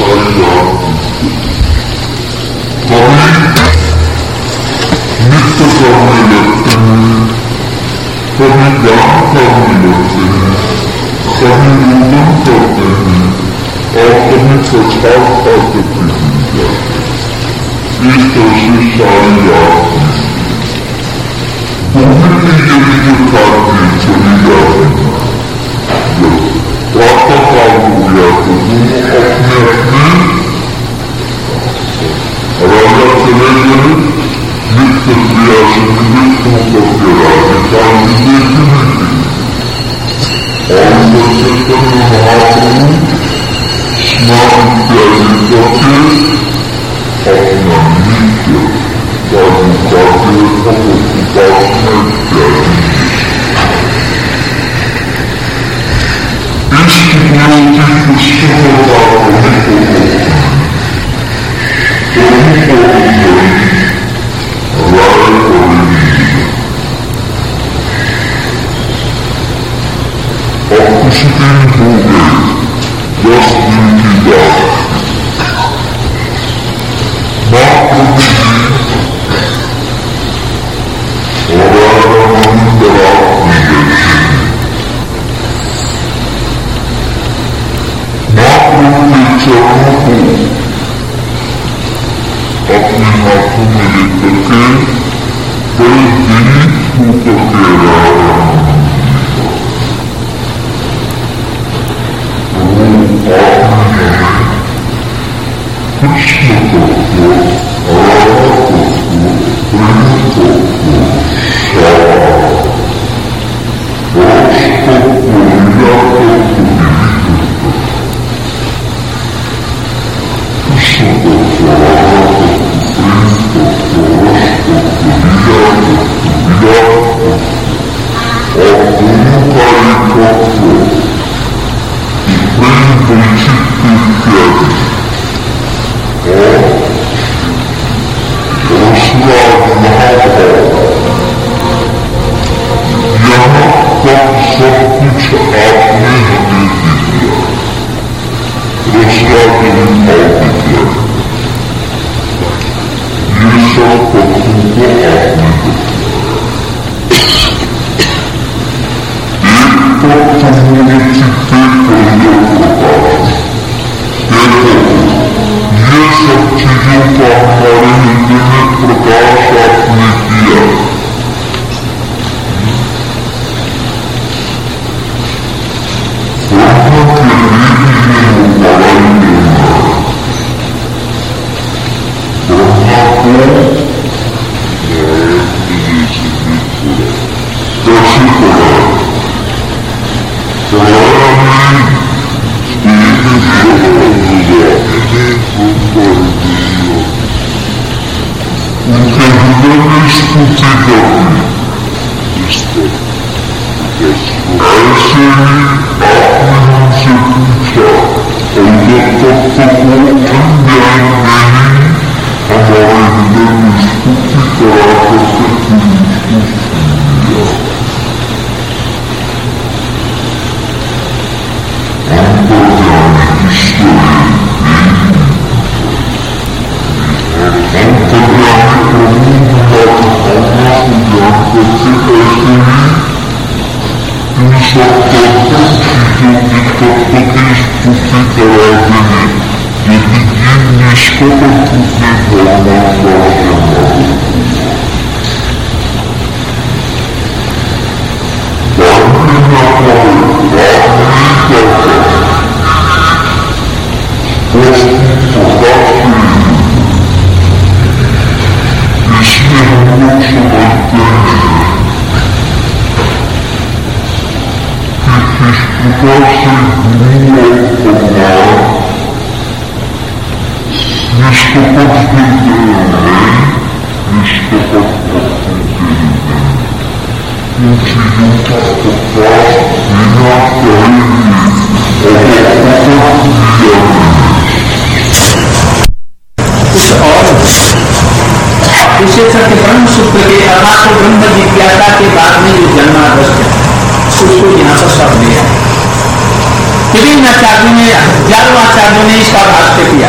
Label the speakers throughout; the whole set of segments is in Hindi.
Speaker 1: हजारों आचार्यों ने इसका भाष्य किया।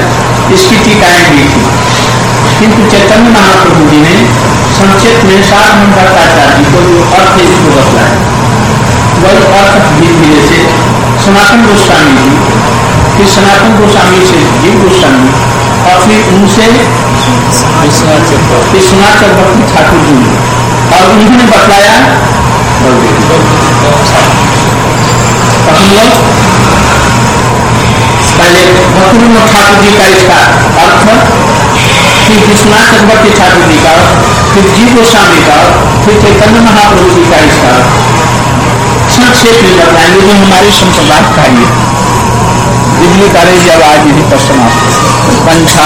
Speaker 1: इसकी टीकाएं दी थी, किंतु चैतन्य महाप्रभु जी ने संक्षेप में 7 मंत्राचार्य जी को जो अर्थ है इसको बतलाया, वही अर्थ धीरे धीरे से सनातन गोस्वामी जी, फिर सनातन गोस्वामी से जीव गोस्वामी और फिर उनसे विश्वनाथ चक्रवर्ती ठाकुर जी ने, और उन्होंने बतलाया पहले भक्तिविनोद ठाकुर जी का इसका अर्थ, फिर विश्वनाथ चक्रवर्ती ठाकुर जी का, फिर जीव गोस्वामी का, फिर चैतन्य महाप्रभु जी का इसका संक्षेप में बताएंगे जो हमारे संप्रदाय का ही बिजली तारे की आवाज यही पर समाप्त पंछा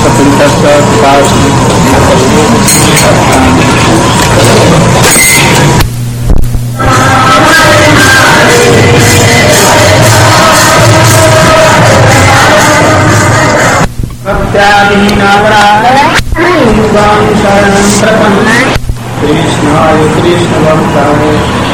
Speaker 1: कृष्णाय कृष्ण भक्ताय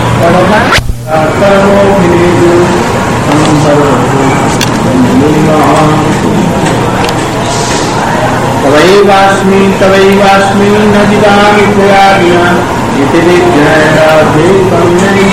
Speaker 1: तवैवास्मि न जिदामि प्रयागिना इति विज्ञाय राधे कन्यै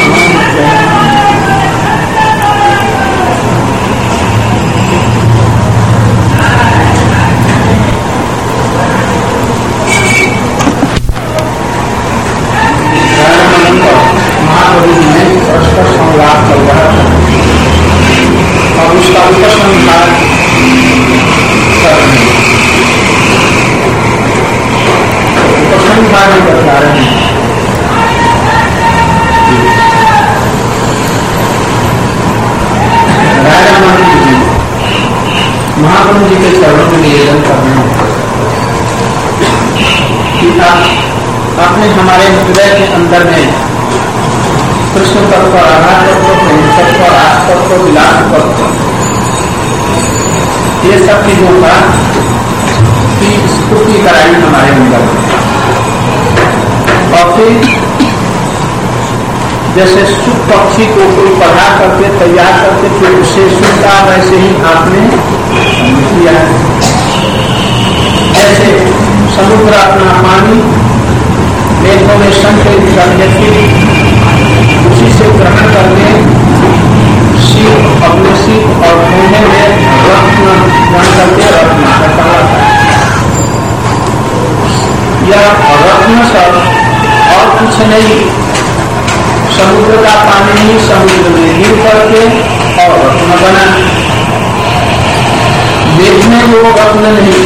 Speaker 1: महाप्रभु जी ने परस्पर संवाद चल रहा था और उसका उपसंहार कर रहे हैं, उपसंहार भी बता रहे हैं। राजा मंत्री जी महाप्रभु जी के चरणों में निवेदन कर रहे हैं कि आपने हमारे हृदय के अंदर में कृष्ण तत्व, राधा तत्व, प्रेम तत्व, रास तत्व, विलास तत्व, ये सब चीजों का की स्फूर्ति कराई हमारे अंदर। और फिर जैसे सुख पक्षी को कोई पढ़ा करके तैयार करके फिर उसे सुनता, वैसे ही आपने किया है। जैसे समुद्र अपना पानी मेघों में संचय करके उसी से ग्रहण करके शीत अपने शीत और कोने में रत्न बन करके रत्न करता है। यह रत्न सब और कुछ नहीं, समुद्र का पानी ही समुद्र में गिर करके और रत्न बना। मेघ में वो रत्न नहीं।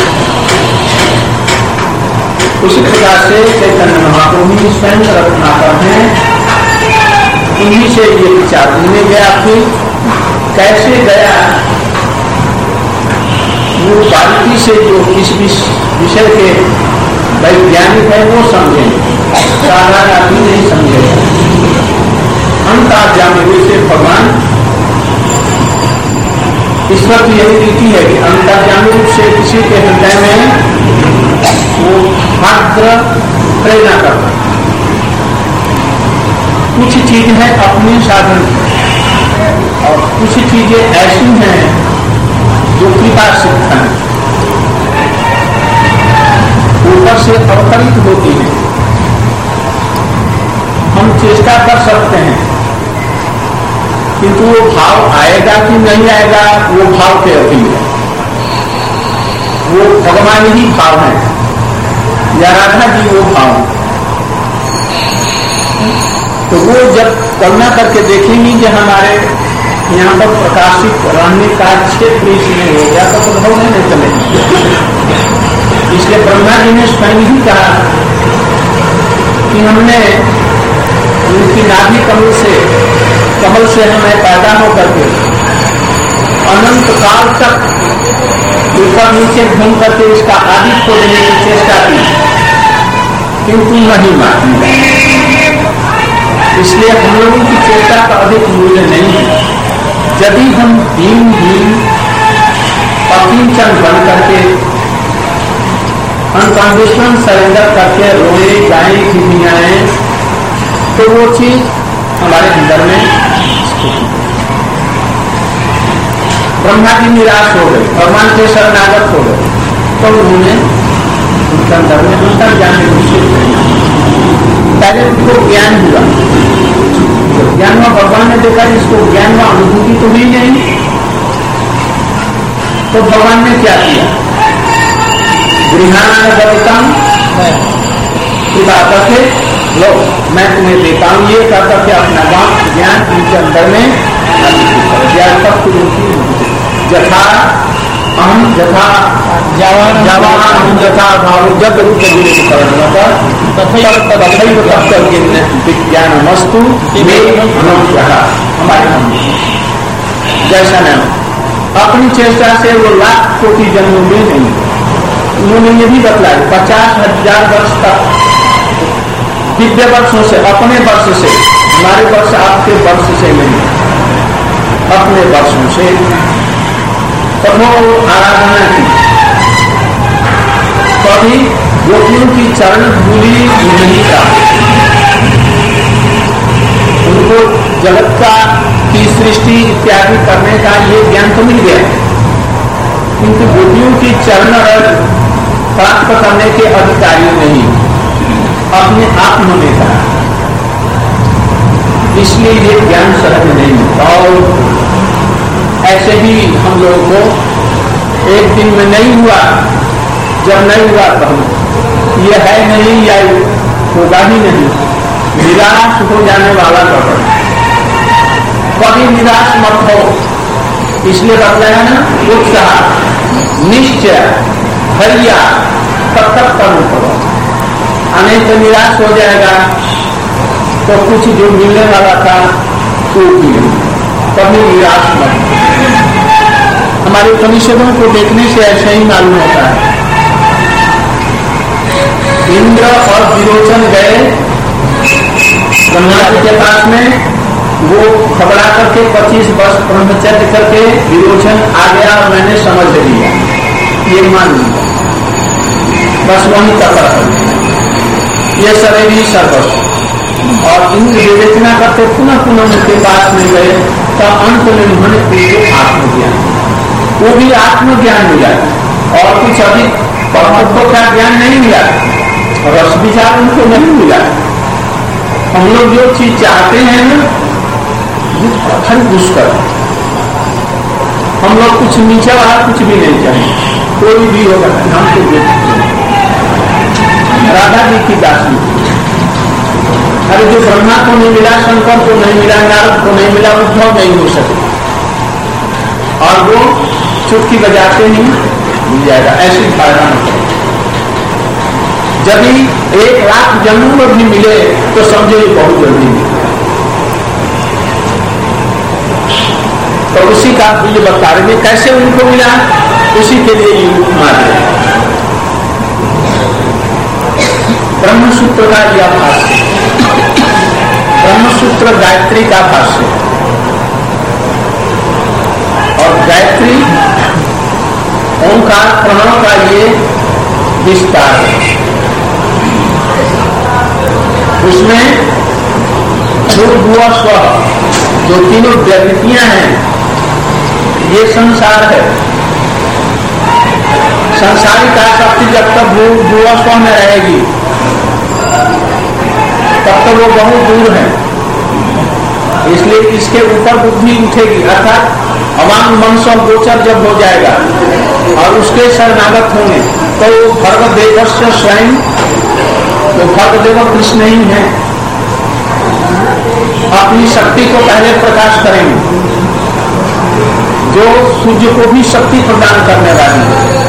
Speaker 1: उसी प्रकार से चैतन्य महाप्रभु स्वयं रत्नाकर हैं, उन्हीं से ये विचार मिलने गया। फिर कैसे गया वो बारीकी से जो इस विषय के वैज्ञानिक है वो समझेंगे, साधारण आदमी नहीं समझेगा। अंतर्यामी रूप से भगवान ईश्वर की यही रीति है कि अंतर्यामी रूप से किसी के हृदय में वो मात्र प्रेरणा करता। कुछ चीज है अपने साधन और कुछ चीजें ऐसी हैं जो कृपा सिद्ध हैं, ऊपर से अवतरित होती है। हम चेष्टा कर सकते हैं किंतु वो भाव आएगा कि नहीं आएगा वो भाव के अधीन है। वो भगवान ही भाव है या राधा जी वो भाव है। तो वो जब करुणा करके देखेंगी कि हमारे यहाँ पर प्रकाशित रहने का क्षेत्र इसमें हो गया तो भाव नहीं चलेगी। इसलिए ब्रह्मा जी ने स्वयं ही कहा कि हमने उनकी नाभि कमल से हमें पैदा हो करके अनंत काल तक ऊपर नीचे घूम करके इसका आदि को देने की चेष्टा की, किंतु नहीं मानी। इसलिए हम लोगों की चेष्टा का अधिक मूल्य नहीं है। यदि हम दीन अकिंचन बन करके अनकंडीशनल सरेंडर करके रोए गाएं खिमियाएं तो वो चीज हमारे अंदर में ब्रह्मा जी निराश हो गए, भगवान के शरणागत हो गए, तो उन्होंने उनके अंदर में दूसरा ज्ञान निश्चित किया। पहले उनको ज्ञान हुआ, ज्ञान हुआ, भगवान ने देखा इसको ज्ञान हुआ, अनुभूति तो हुई नहीं, तो भगवान ने क्या किया, गृहान गौतम कृपा करके लो मैं तुम्हें देता हूं, ये कर करके अपना ज्ञान उनके अंदर में ज्ञान तक यथा हम यथा यथा भाव जब रूप विज्ञान वस्तु हमारे जैसा न अपनी चेष्टा से वो लाख कोटि जन्मों में नहीं, उन्होंने ये भी बतलाया 50,000 वर्ष तक दिव्य वर्षों से, अपने वर्ष से, हमारे वर्ष आपके वर्ष से नहीं, अपने वर्षों से कठोर आराधना की, कभी गोपियों की चरण धूली नहीं था, उनको जगत का की सृष्टि इत्यादि करने का ये ज्ञान तो मिल गया, किंतु गोपियों की चरण प्राप्त करने के अधिकारी नहीं, अपने आप होने का, इसलिए ये ज्ञान सहज नहीं। और ऐसे ही हम लोगों को एक दिन में नहीं हुआ, जब नहीं हुआ तो हम ये है नहीं या होगा ही नहीं, निराश हो जाने वाला खबर, कभी निराश मत हो, इसलिए बतलाया ना उत्साह निश्चय हरिया तब तक कर्म करो, अनेक तो निराश हो जाएगा तो कुछ जो मिलने वाला था तो भी कभी निराश मत। हमारे उपनिषदों को देखने से ऐसा ही मालूम होता है, इंद्र और विरोचन गए ब्रह्मा जी के पास में, वो घबरा करके 25 वर्ष ब्रह्मचर्य करके विरोचन आ गया और मैंने समझ लिया, ये मान लिया, बस वही तक ये शरीर ही सर्वस्व। और इंद्र विवेचना करते पुनः पुनः उनके पास में गए तो अंत में उन्होंने उनको आत्मज्ञान, वो भी आत्मज्ञान मिला और कुछ अधिक परमत्व का ज्ञान नहीं मिला, रस विचार उनको नहीं मिला। हम लोग जो चीज चाहते हैं ना कठिन दुष्कर, हम लोग कुछ नीचे वाला कुछ भी नहीं चाहिए, कोई भी होगा हमको राधा जी की दासी, अरे जो ब्रह्मा को नहीं मिला, शंकर को नहीं मिला, नारद को नहीं मिला, उद्धव नहीं हो सके, और वो चुटकी बजाते ही मिल जाएगा, ऐसी धारणा न करें। यदि 1 लाख जन्मों में भी मिले तो समझे ये बहुत जल्दी मिले। तो उसी का ये बता रहे कैसे उनको मिला, उसी के लिए ये उपमा है। ब्रह्मसूत्र का यह भाष्य, ब्रह्मसूत्र गायत्री का भाष्य, और गायत्री ओंकार प्रणव का ये विस्तार है। उसमें भूर्भुवः स्वः जो तीनों व्यक्तियां हैं, ये संसार है। संसारिक आसक्ति जब तक भूर्भुवः स्वः में रहेगी तब तक वो बहुत दूर है, इसलिए इसके ऊपर बुद्धि उठेगी, अर्थात अवांग मनसो गोचर जब हो जाएगा और उसके शरणागत होंगे तो भर्गदेव स्वयं, तो भर्गदेव कृष्ण ही है, अपनी शक्ति को पहले प्रकाश करेंगे, जो सूर्य को भी शक्ति प्रदान करने वाली है,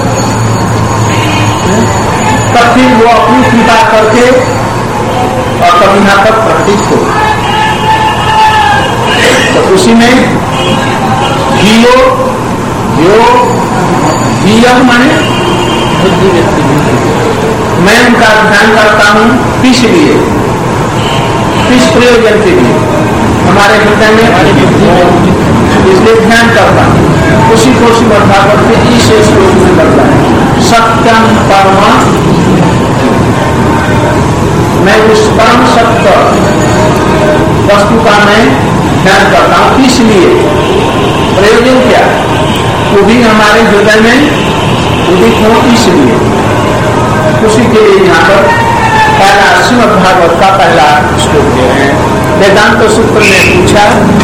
Speaker 1: तब फिर वो अपनी कृपा करके और तब यहाँ पर प्रकटित हो। तो उसी में धियो माने बुद्धि व्यक्ति, मैं उनका ध्यान करता हूँ किस लिए, किस प्रयोजन के लिए, हमारे हृदय में, इसलिए ध्यान करता हूँ। उसी को श्रीमद् भागवत के इस श्लोक में करता है, सत्यम परमा, मैं उस परम सत्य वस्तु का मैं ध्यान करता हूं। किस लिए, प्रयोजन क्या, वो भी हमारे हृदय में उदित हो, इसलिए उसी के लिए यहाँ पर पहला श्रीमद् भागवत का पहला श्लोक दे रहे हैं। वेदांत सूत्र में पूछा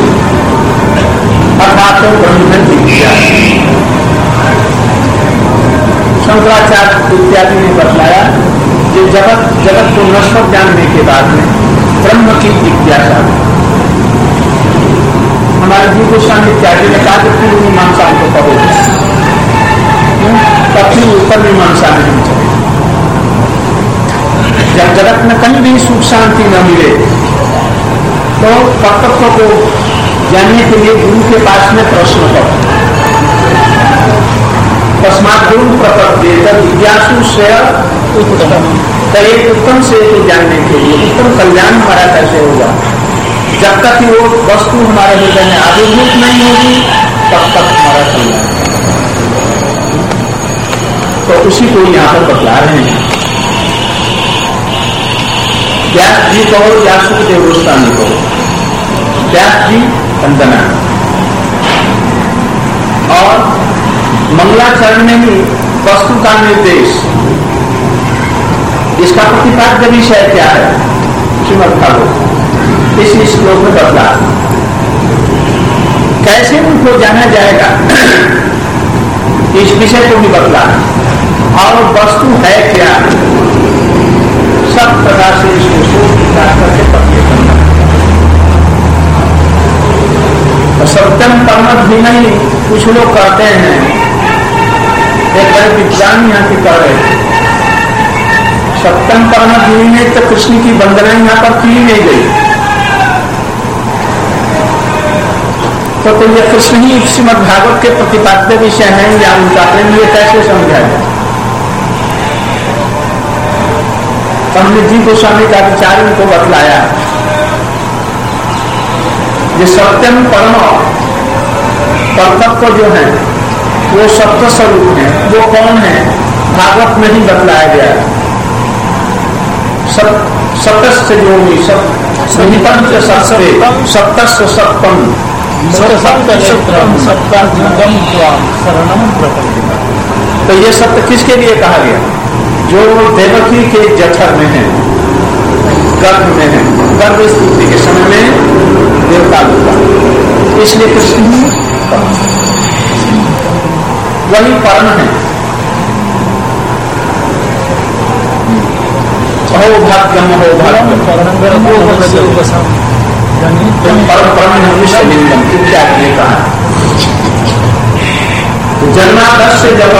Speaker 1: अर्थात ब्रह्म विद्या, शंकराचार्य इत्यादि ने बतलाया कि जगत को नश्वर जानने के बाद में ब्रह्म की जिज्ञासा। हमारे जीव गोस्वामी इत्यादि ने कहा कि पूर्व मीमांसा को पढ़ो, तब ऊपर मीमांसा नहीं चले। जब जगत में कहीं भी सुख शांति न मिले तो तत्व को जानने के लिए गुरु के पास में प्रश्न करो। तस्मात् गुरु प्रपद्येत जिज्ञासु श्रेय उत्तम। तो एक उत्तम से जानने के लिए उत्तम कल्याण हमारा कैसे होगा, जब तक वो वस्तु हमारे हृदय में आविर्भूत नहीं होगी तब तक हमारा कल्याण। तो उसी को यहाँ पर बतला रहे हैं। व्यास जी कहो या सुखदेव गोस्वामी कहो, व्यास जी वंदना और मंगलाचरण में ही वस्तु का निर्देश, इसका प्रतिपाद्य विषय क्या है श्रीमद् भागवत इस श्लोक में बतला। कैसे उनको जाना जाएगा इस विषय को भी बतला, और वस्तु है क्या सब प्रकार से इसको सोच विचार करके पक्के करना। सत्यम परमत भी नहीं, कुछ लोग कहते हैं, एक बड़े विद्वान यहाँ की कह रहे सत्यम परमत भी नहीं तो कृष्ण की वंदना यहाँ पर की नहीं गई। तो ये कृष्ण ही श्रीमद् भागवत के प्रतिपाद्य विषय हैं या उनका प्रेम, ये कैसे समझा जाए। हमने जी गोस्वामी का विचार उनको बतलाया, ये सत्यम परम तत्व जो है वो सत्य स्वरूप है। वो कौन है, भागवत में ही बतलाया गया। सत्य जो भी सत्य सत्यम तो ये सत्य किसके लिए कहा गया, जो देवकी के जठर में है, गर्भ में है, गर्भ स्थिति के समय में देवता होगा, इसलिए कृष्ण वही परम है। अहो भाग्यम अहो भाग्यम परम परम विश्वलिंगम इत्यादि ने कहा। जन्मादश से जब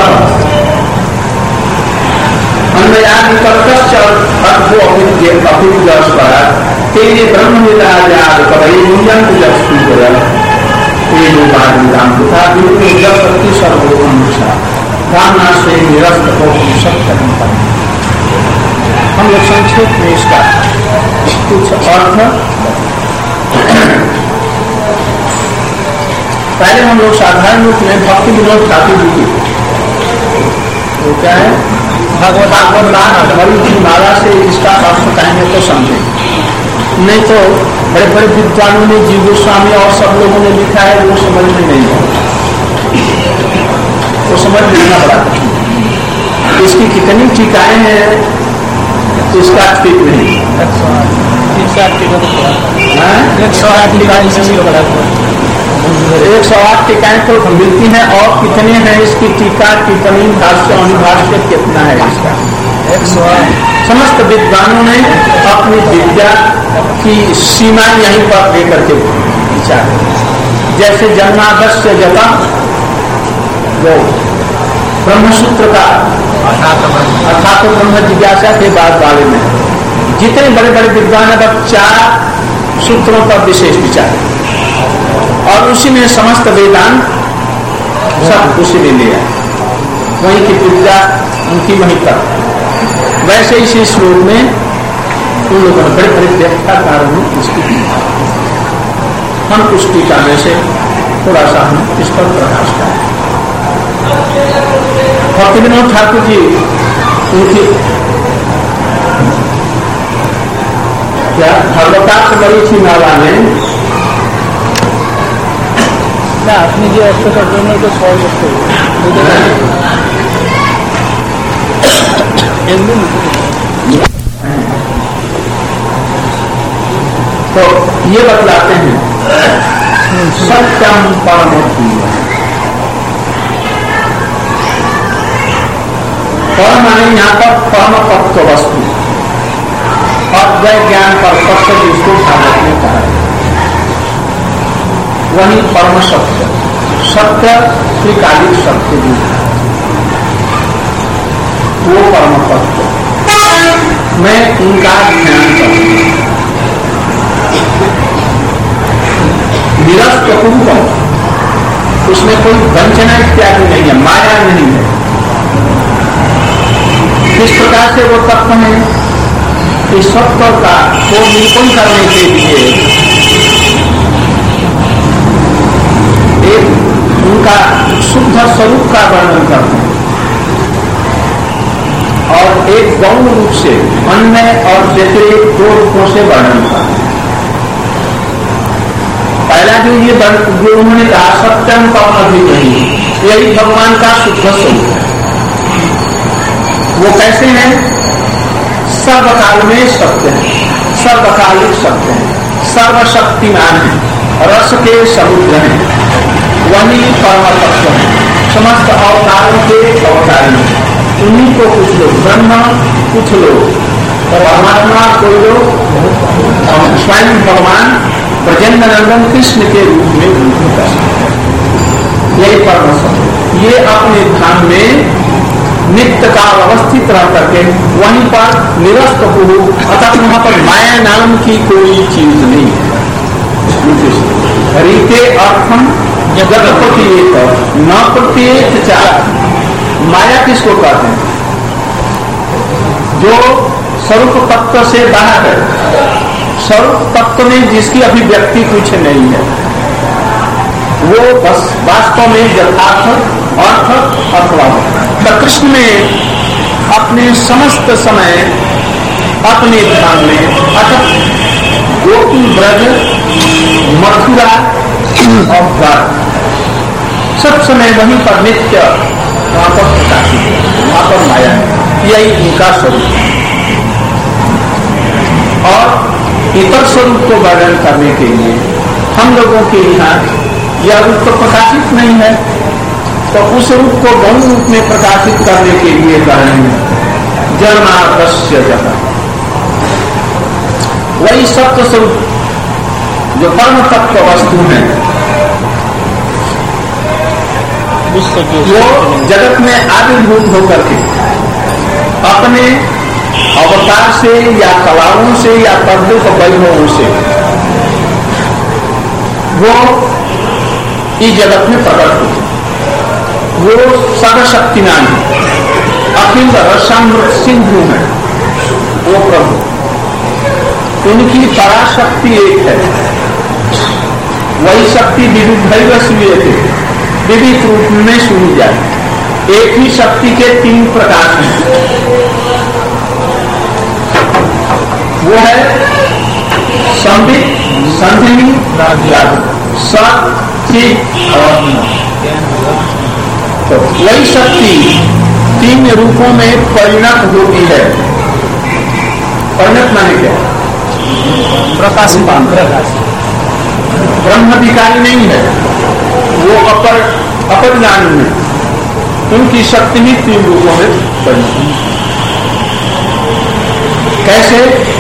Speaker 1: तेरे ब्रह्म विदाजाद कवई मुंजन जस्तु तेनो बाधिदाम तथा बिल्कुल जब प्रति सर्वोन्मुषा कामना से निरस्त हो सत्य। हम लोग संक्षेप में इसका कुछ अर्थ पहले हम लोग साधारण रूप में भक्ति विनोद ठाकुर जी की वो क्या है भागवत की माला से इसका अर्थ कहेंगे तो समझें, नहीं तो बड़े बड़े विद्वानों ने जीव गोस्वामी और सब लोगों ने लिखा है वो समझ में नहीं है, वो समझ लेना बड़ा कठिन। इसकी कितनी टीकाएं हैं इसका ठीक नहीं। 108 टीकाएं तो मिलती हैं, और कितने हैं इसकी टीका टिप्पणी भाष्य अनुभाष्य कितना है इसका 108। समस्त विद्वानों ने अपनी विद्या की सीमा यहीं पर लेकर के विचार, जैसे जन्मादस्य जता वो ब्रह्मसूत्र का अर्थात ब्रह्म जिज्ञासा के बाद वाले में जितने बड़े बड़े विद्वान अब 4 सूत्रों पर विशेष विचार, और उसी में समस्त वेदांत सब उसी में लिया, वहीं की विद्या उनकी वहीं तक। वैसे इसी श्लोक में उन लोगों ने बड़े बड़े व्याख्याकारों ने इसकी, हम कुछ टीका में से थोड़ा सा हम इस पर प्रकाश करें। भक्ति विनोद ठाकुर जी उनकी क्या भगवतार्थ मरीचि माला में
Speaker 2: না আপনি যে একটার জন্য তো সহজ করতে
Speaker 1: तो ये बतलाते हैं सत्यम परम परम माने यहाँ पर परम तत्व वस्तु अद्वैत ज्ञान पर सत्य जिसको भारत ने कहा है वही परम सत्य सत्य त्रिकालिक सत्य भी है वो परम तत्व मैं उनका ध्यान करूंगा निरस्त कुंभम उसमें कोई वंचना इत्यादि नहीं है माया नहीं है किस प्रकार से वो तत्व है कि सत्व का को निरूपण करने के लिए एक उनका शुद्ध स्वरूप का वर्णन करते हैं और एक गौण रूप से अन्य और व्यतिरिक्त दो रूपों से वर्णन करते हैं। पहला जो ये जो उन्होंने कहा सत्यम कौन अभी नहीं यही भगवान का शुद्ध स्वरूप है। वो कैसे हैं सर्वकाल में सत्य है सर्वकालिक सत्य है सर्वशक्तिमान है रस के समुद्र हैं वही परम तत्व है समस्त अवतारों के अवतारी उन्हीं को कुछ लोग ब्रह्मा कुछ लोग परमात्मा कोई लोग स्वयं भगवान ब्रजेंद्र नंदन कृष्ण के रूप में उनको कर सकते हैं यही परम सत्य ये अपने धाम में नित्य काल अवस्थित रह करके वहीं पर निरस्त हो अतः वहां पर माया नाम की कोई चीज नहीं है रीते अर्थम जगत न प्रत्येक चार माया किसको कहते हैं जो स्वरूप तत्व से बाहर है स्वरूप तत्व में जिसकी अभिव्यक्ति कुछ नहीं है वो बस वास्तव में यथार्थ अर्थ अथवा तो कृष्ण ने अपने समस्त समय अपने धाम में अतः गोपी ब्रज मथुरा और द्वार सब समय वहीं पर नित्य वहां पर प्रकाशित वहां पर माया यही उनका स्वरूप है और इतर स्वरूप को वर्णन करने के लिए हम लोगों के यहाँ यह रूप तो प्रकाशित नहीं है तो उस रूप को गौण रूप में प्रकाशित करने के लिए कह रहे हैं जन्मादस्य जगत वही सत्य स्वरूप जो परम तत्व वस्तु है वो जगत में आविर्भूत होकर के अपने अवतार से या कलाओं से या पर्दों को वैभवों से वो इस जगत में प्रकट होते वो सर्वशक्तिमान है अखिल रसामृत सिंधु है वो प्रभु उनकी पराशक्ति एक है वही शक्ति विविध थे विविध रूप में सुनी जाए एक ही शक्ति के तीन प्रकार हैं वो है संबित संधिनी सचित तो वही शक्ति तीन रूपों में परिणत होती है परिणत माने क्या प्रकाशित ब्रह्म विकारी नहीं है वो अपर ज्ञानी है उनकी शक्ति ही तीन रूपों में परिणत कैसे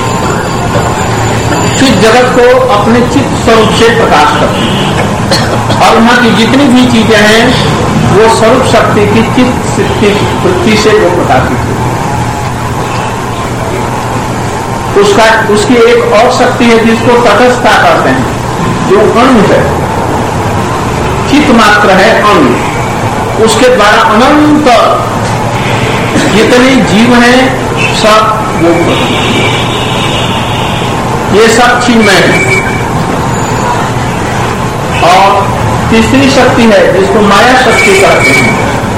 Speaker 1: चित जगत को अपने चित्त स्वरूप से प्रकाश करती है और वहां की जितनी भी चीजें हैं वो स्वरूप शक्ति की चित्त वृत्ति से वो प्रकाशित है उसकी एक और शक्ति है जिसको तटस्थता कहते हैं जो अणु है चित्त मात्र है अणु उसके द्वारा अनंत जितने जीव हैं सब वो ये सब चिन्मय है और तीसरी शक्ति है जिसको माया शक्ति कहते हैं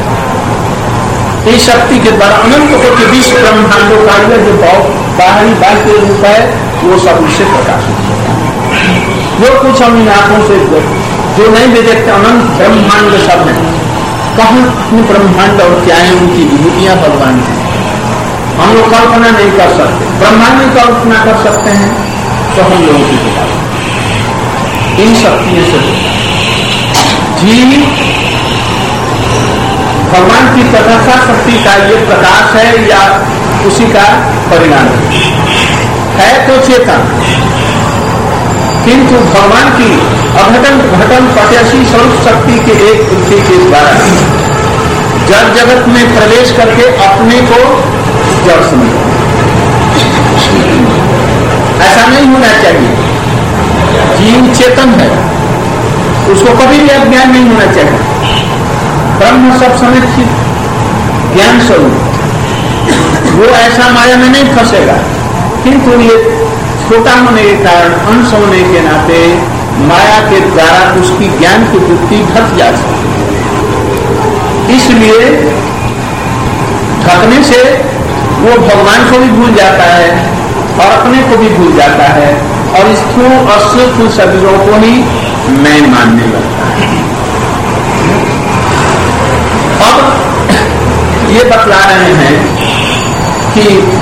Speaker 1: इस शक्ति के द्वारा अनंत कोटि विश्व ब्रह्मांडों का जो बाहरी बाह्य रूप है वो सब उससे प्रकाशित होता है जो कुछ हम इन आंखों से जो नहीं भी देखते अनंत ब्रह्मांड सब है, कहाँ कितने ब्रह्मांड और क्या है उनकी विभूतियां भगवान की हम लोग कल्पना नहीं कर सकते। ब्रह्मांड में कल्पना कर सकते हैं तो हम लोगों की किताब इन शक्तियों से जी भगवान की तथासा शक्ति का ये प्रकाश है या उसी का परिणाम है तो चेतन, किंतु भगवान की अघटन घटन पटयसी स्वरूप शक्ति के एक वृत्ति के द्वारा जड़ जगत में प्रवेश करके अपने को जड़ समझ, ऐसा नहीं होना चाहिए। जीव चेतन है, उसको कभी भी अज्ञान नहीं होना चाहिए। ब्रह्म सब समय ज्ञान स्वरूप, वो ऐसा माया में नहीं फंसेगा, किंतु ये छोटा होने के कारण अंश होने के नाते माया के द्वारा उसकी ज्ञान की वृत्ति ढक जा सकती है। इसलिए ढकने से वो भगवान को भी भूल जाता है और अपने को भी भूल जाता है और स्थूल और सूक्ष्म शरीरों को ही मैं मानने लगता है। अब ये बतला रहे हैं कि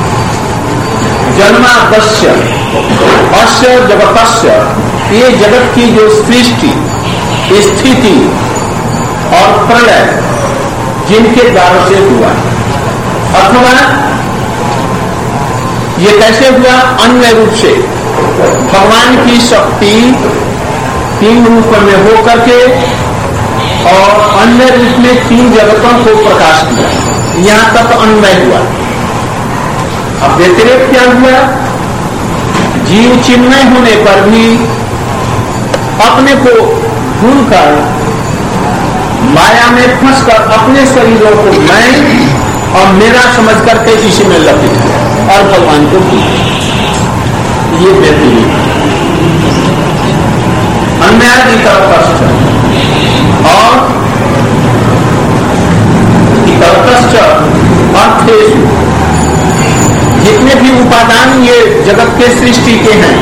Speaker 1: जन्मादस्य अस्य जगतस्य, ये जगत की जो सृष्टि स्थिति और प्रलय जिनके द्वारा से हुआ, अथवा ये कैसे हुआ, अन्य रूप से भगवान की शक्ति तीन रूप में हो करके और अन्य रूप में तीन जगतों को प्रकाश किया, यहां तक अन्वय हुआ। अब व्यतिरेक क्या हुआ, जीव चिन्मय होने पर भी अपने को भूलकर माया में फंसकर अपने शरीरों को मैं और मेरा समझ करके इसी में लपिट गया और भगवान को भूल, ये व्यतिरेक अन्यादि का कष्ट और अर्थेषु, जितने भी उपादान ये जगत के सृष्टि के हैं,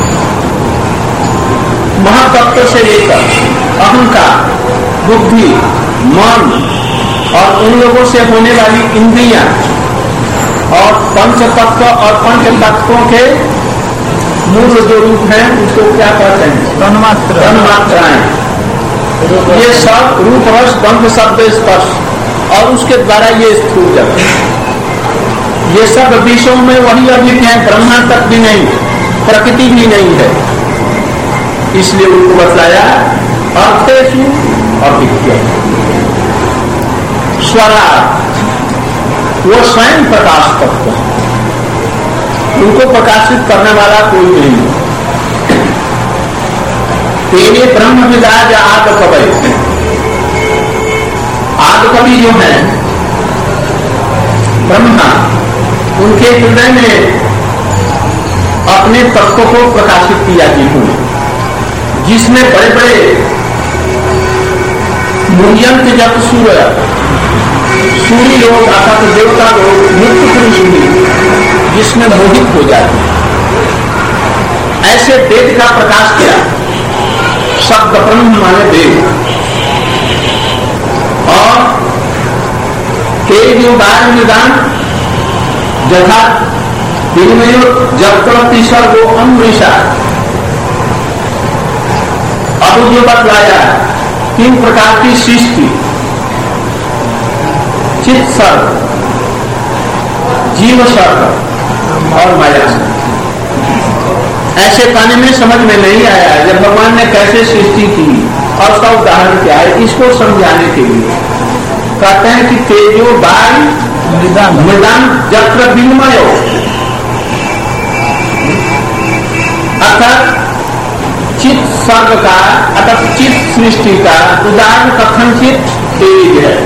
Speaker 1: महातत्व से लेकर अहंकार, बुद्धि, मन और उन लोगों से होने वाली इंद्रियां और पंच तत्व और पंच तत्वों के मूल जो रूप हैं उसको क्या कहते हैं, तन्मात्राएं। ये सब रूप रस गंध शब्द स्पर्श और उसके द्वारा ये स्थूल जगत, ये सब विषयों में वही अभित है, ब्रह्मा तक भी नहीं, प्रकृति भी नहीं है। इसलिए उनको बतलाया अर्थेषु अभिज्ञ स्वरा, वो स्वयं प्रकाश तत्व है, उनको प्रकाशित करने वाला कोई नहीं। तेरे ब्रह्म विदाज आद कवि, आद कवि जो है ब्रह्मा, उनके हृदय में अपने तत्व को प्रकाशित किया जिन्होंने, जिसमें बड़े बड़े मुह्यंत जब सूर्य लोग अर्थात देवता लोग मुक्त पुरुष भी जिसमें मोहित हो जाते, ऐसे वेद का प्रकाश किया। शब्द ब्रह्म माने वेद, और तेज उदार निदान जथा विनिमय जब सर्गो अमृषा, अब जो बतलाया तीन प्रकार की सृष्टि, चित्त सर्ग, जीव सर्ग और माया सर्ग। ऐसे पाने में समझ में नहीं आया जब भगवान ने कैसे सृष्टि की और उसका उदाहरण क्या है, इसको समझाने के लिए कहते हैं कि तेजो वायु मृदान जत्र विनिमय, अर्थात चित्त सर्ग का अर्थात चित्त सृष्टि का उदाहरण कथनचित तेज है।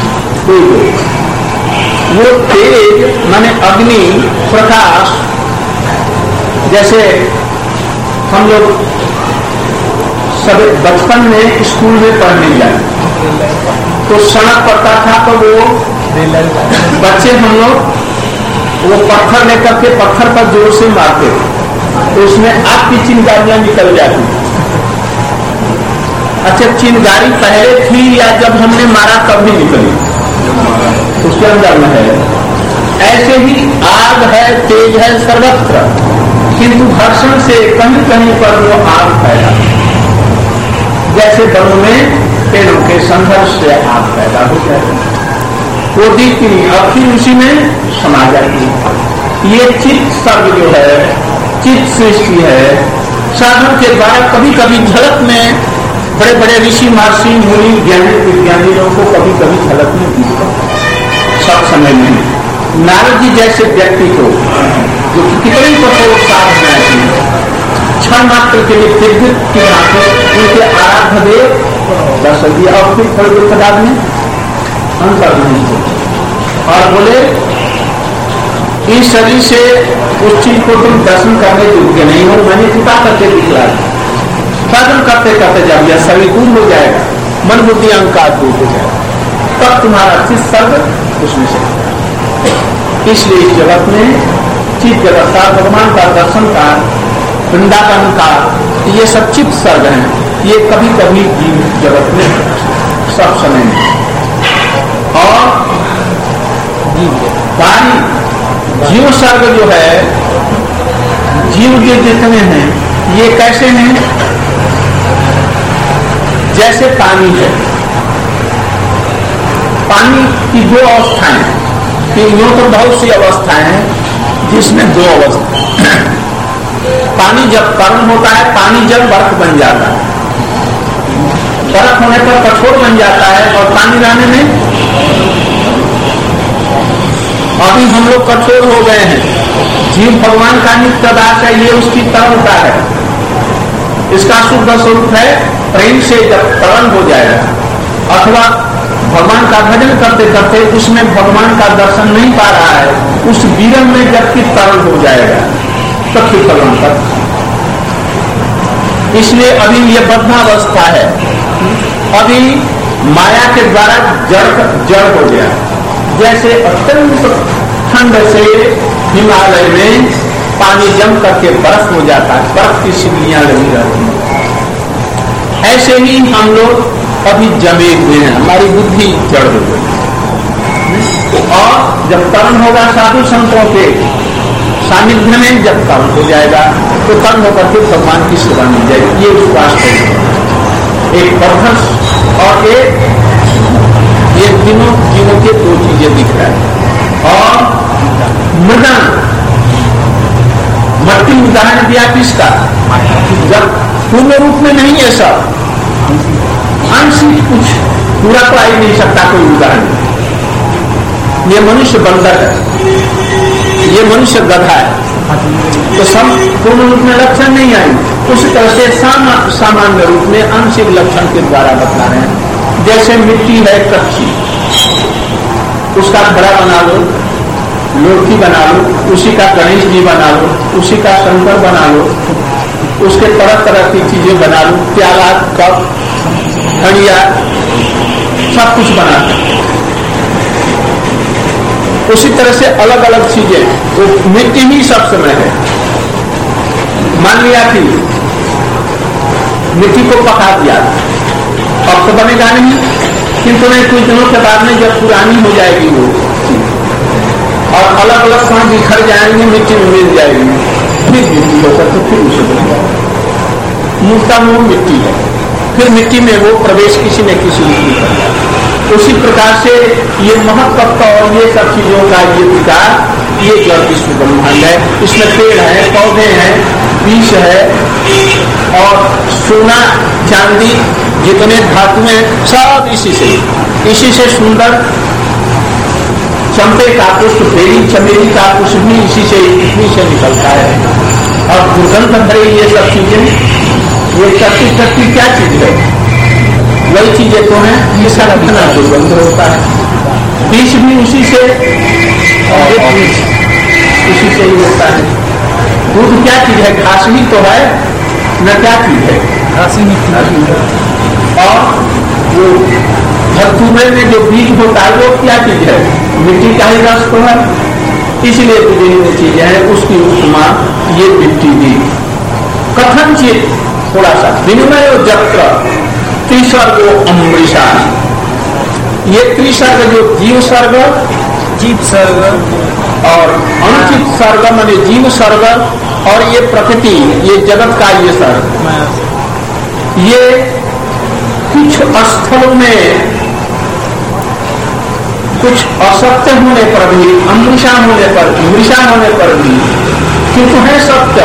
Speaker 1: वो तेज माने अग्नि प्रकाश, जैसे हम लोग सब बचपन में स्कूल में पढ़ने जाते तो सड़क पड़ता था, तो वो बच्चे हम लोग वो पत्थर लेकर के पत्थर पर जोर से मारते थे, तो उसमें आग की चिंगारियां निकल जाती। अच्छा, चिंगारी पहले थी या जब हमने मारा तब भी निकली? उसके अंदर में है। ऐसे ही आग है, तेज है सर्वत्र, किंतु घर्षण से कहीं कहीं पर वो आग पैदा, जैसे वन में पेड़ों के संघर्ष से आग पैदा हो जाए, वो दिखती नहीं, अब फिर उसी में समा जाती है। ये चित्त सर्ग जो है, चित्त सृष्टि है, साधन के द्वारा कभी कभी झलक में बड़े बड़े ऋषि महर्षि मुनि ज्ञानी विज्ञानी लोगों को कभी कभी झलक में दिखता, सब समय में। नारद जी जैसे व्यक्ति को जो कितनी कठोर साधना की, क्षण मात्र के लिए विद्युत की भांति उनके आराध्य देव दर्शन दिया और फिर थोड़ी देर के बाद में अंतर नहीं हो और बोले इस शरीर से उस चीज को तुम दर्शन करने योग्य नहीं हो, मैंने कृपा करके दिखला। साधन करते करते जब यह शरीर दूर हो जाएगा, मन बुद्धि अहंकार दूर हो जाएगा, तब तुम्हारा चित्त सर्ग उसमें से। इसलिए इस जगत में चित्त जगत का, भगवान का दर्शन का, वृंदावन का, ये सब चित्त सर्ग हैं। ये कभी कभी जीव जगत में सब समय में और जीव सर्ग जो है, जीव के जितने हैं ये कैसे हैं? जैसे पानी है, पानी की दो अवस्थाएं, यूं तो बहुत सी अवस्थाएं हैं जिसमें दो अवस्था। पानी जब गर्म होता है, पानी जब बर्फ बन जाता है, बर्फ होने पर कठोर बन जाता है और पानी रहने में अभी हम लोग कठोर हो गए हैं। जीव भगवान का नित्य पदार्थ है, ये उसकी तरलता है, इसका शुद्ध स्वरूप है। प्रेम से जब तरल हो जाएगा अथवा भगवान का भजन करते करते उसमें भगवान का दर्शन नहीं पा रहा है, उस विरह में जबकि तरल हो जाएगा तो फिर भगवान का। इसलिए अभी ये बद्धावस्था है, अभी माया के द्वारा जड़ हो गया। जैसे अत्यंत ठंड से हिमालय में पानी जम करके बर्फ हो जाता है, बर्फ की सिल्लियां लगी रहती हैं, ऐसे ही हम लोग अभी जमे हुए हैं, हमारी बुद्धि जड़ हो गई। और जब कर्म होगा साधु संतों के सानिध्य में, जब कर्म हो जाएगा तो कर्म होकर के भगवान की सेवा मिल जाएगी। ये विश्वास है। एक बर्धस और ये तीनों जीवों के दो चीजें दिख रहा है। और मृदन मट्टी उदाहरण दिया किसका? जब पूर्ण रूप में नहीं है, सब आंशिक, कुछ पूरा तो आ ही नहीं सकता कोई उदाहरण। ये मनुष्य बंदर है, ये मनुष्य गधा है, तो सब पूर्ण रूप में लक्षण नहीं आएंगे। उस तरह से सामान्य रूप में आंशिक लक्षण के द्वारा बता रहे हैं। जैसे मिट्टी है कच्ची, उसका घड़ा बना लो, लोटी बना लो, उसी का गणेश जी बना लो, उसी का शंकर बना लो, उसके तरह तरह की चीजें बना लो, प्याला, कप, हड़िया, सब कुछ बना लो। उसी तरह से अलग अलग चीजें, वो मिट्टी ही सब समय है। मान लिया कि मिट्टी को पका दिया, अब तो बनेगा नहीं, किंतु नहीं कुछ दिनों के बाद में जब पुरानी हो जाएगी वो और अलग अलग कण बिखर जाएंगे, मिट्टी में मिल जाएगी, फिर मिट्टी होकर तो फिर उसे बनेगा। मूलता मूल मिट्टी है, फिर मिट्टी में वो प्रवेश किसी न किसी रूप में करता। उसी प्रकार से ये महत्व और ये सब चीजों का ये विकार, ये जड़ विश्व ब्रह्मांड है। इसमें पेड़ है, पौधे हैं, बीज है और सोना चांदी जितने धातुएं सब इसी से सुंदर चंपे का पुष्प, बेरी चमेली का पुष्प भी इसी से निकलता है। और दुर्गंध भरे ये सब चीजें, ये चट्टी क्या चीज है? वही चीजें तो है, इसका रखना दुर्गंध होता है। बीज भी उसी से ही होता है। दूध क्या चीज है? घास ही तो है न, क्या चीज है? घास ही नहीं। और वो धरती में जो बीज होता है वो क्या चीज है? मिट्टी का ही रस तो है। इसलिए विभिन्न चीजें हैं, उसकी उपमा ये मिट्टी भी। कथनचित थोड़ा सा विनिमय जत्र त्रिसर्गो अमृषा, ये त्रिसर्ग जो जीव सर्ग,
Speaker 2: जीव सर्ग
Speaker 1: और अनुचित सर्ग माने जीव सर्ग, और ये प्रकृति, ये जगत का ये सर्ग, ये कुछ स्थलों में कुछ असत्य होने पर भी, अमृषा होने पर, मृषा होने पर भी किंतु है सत्य,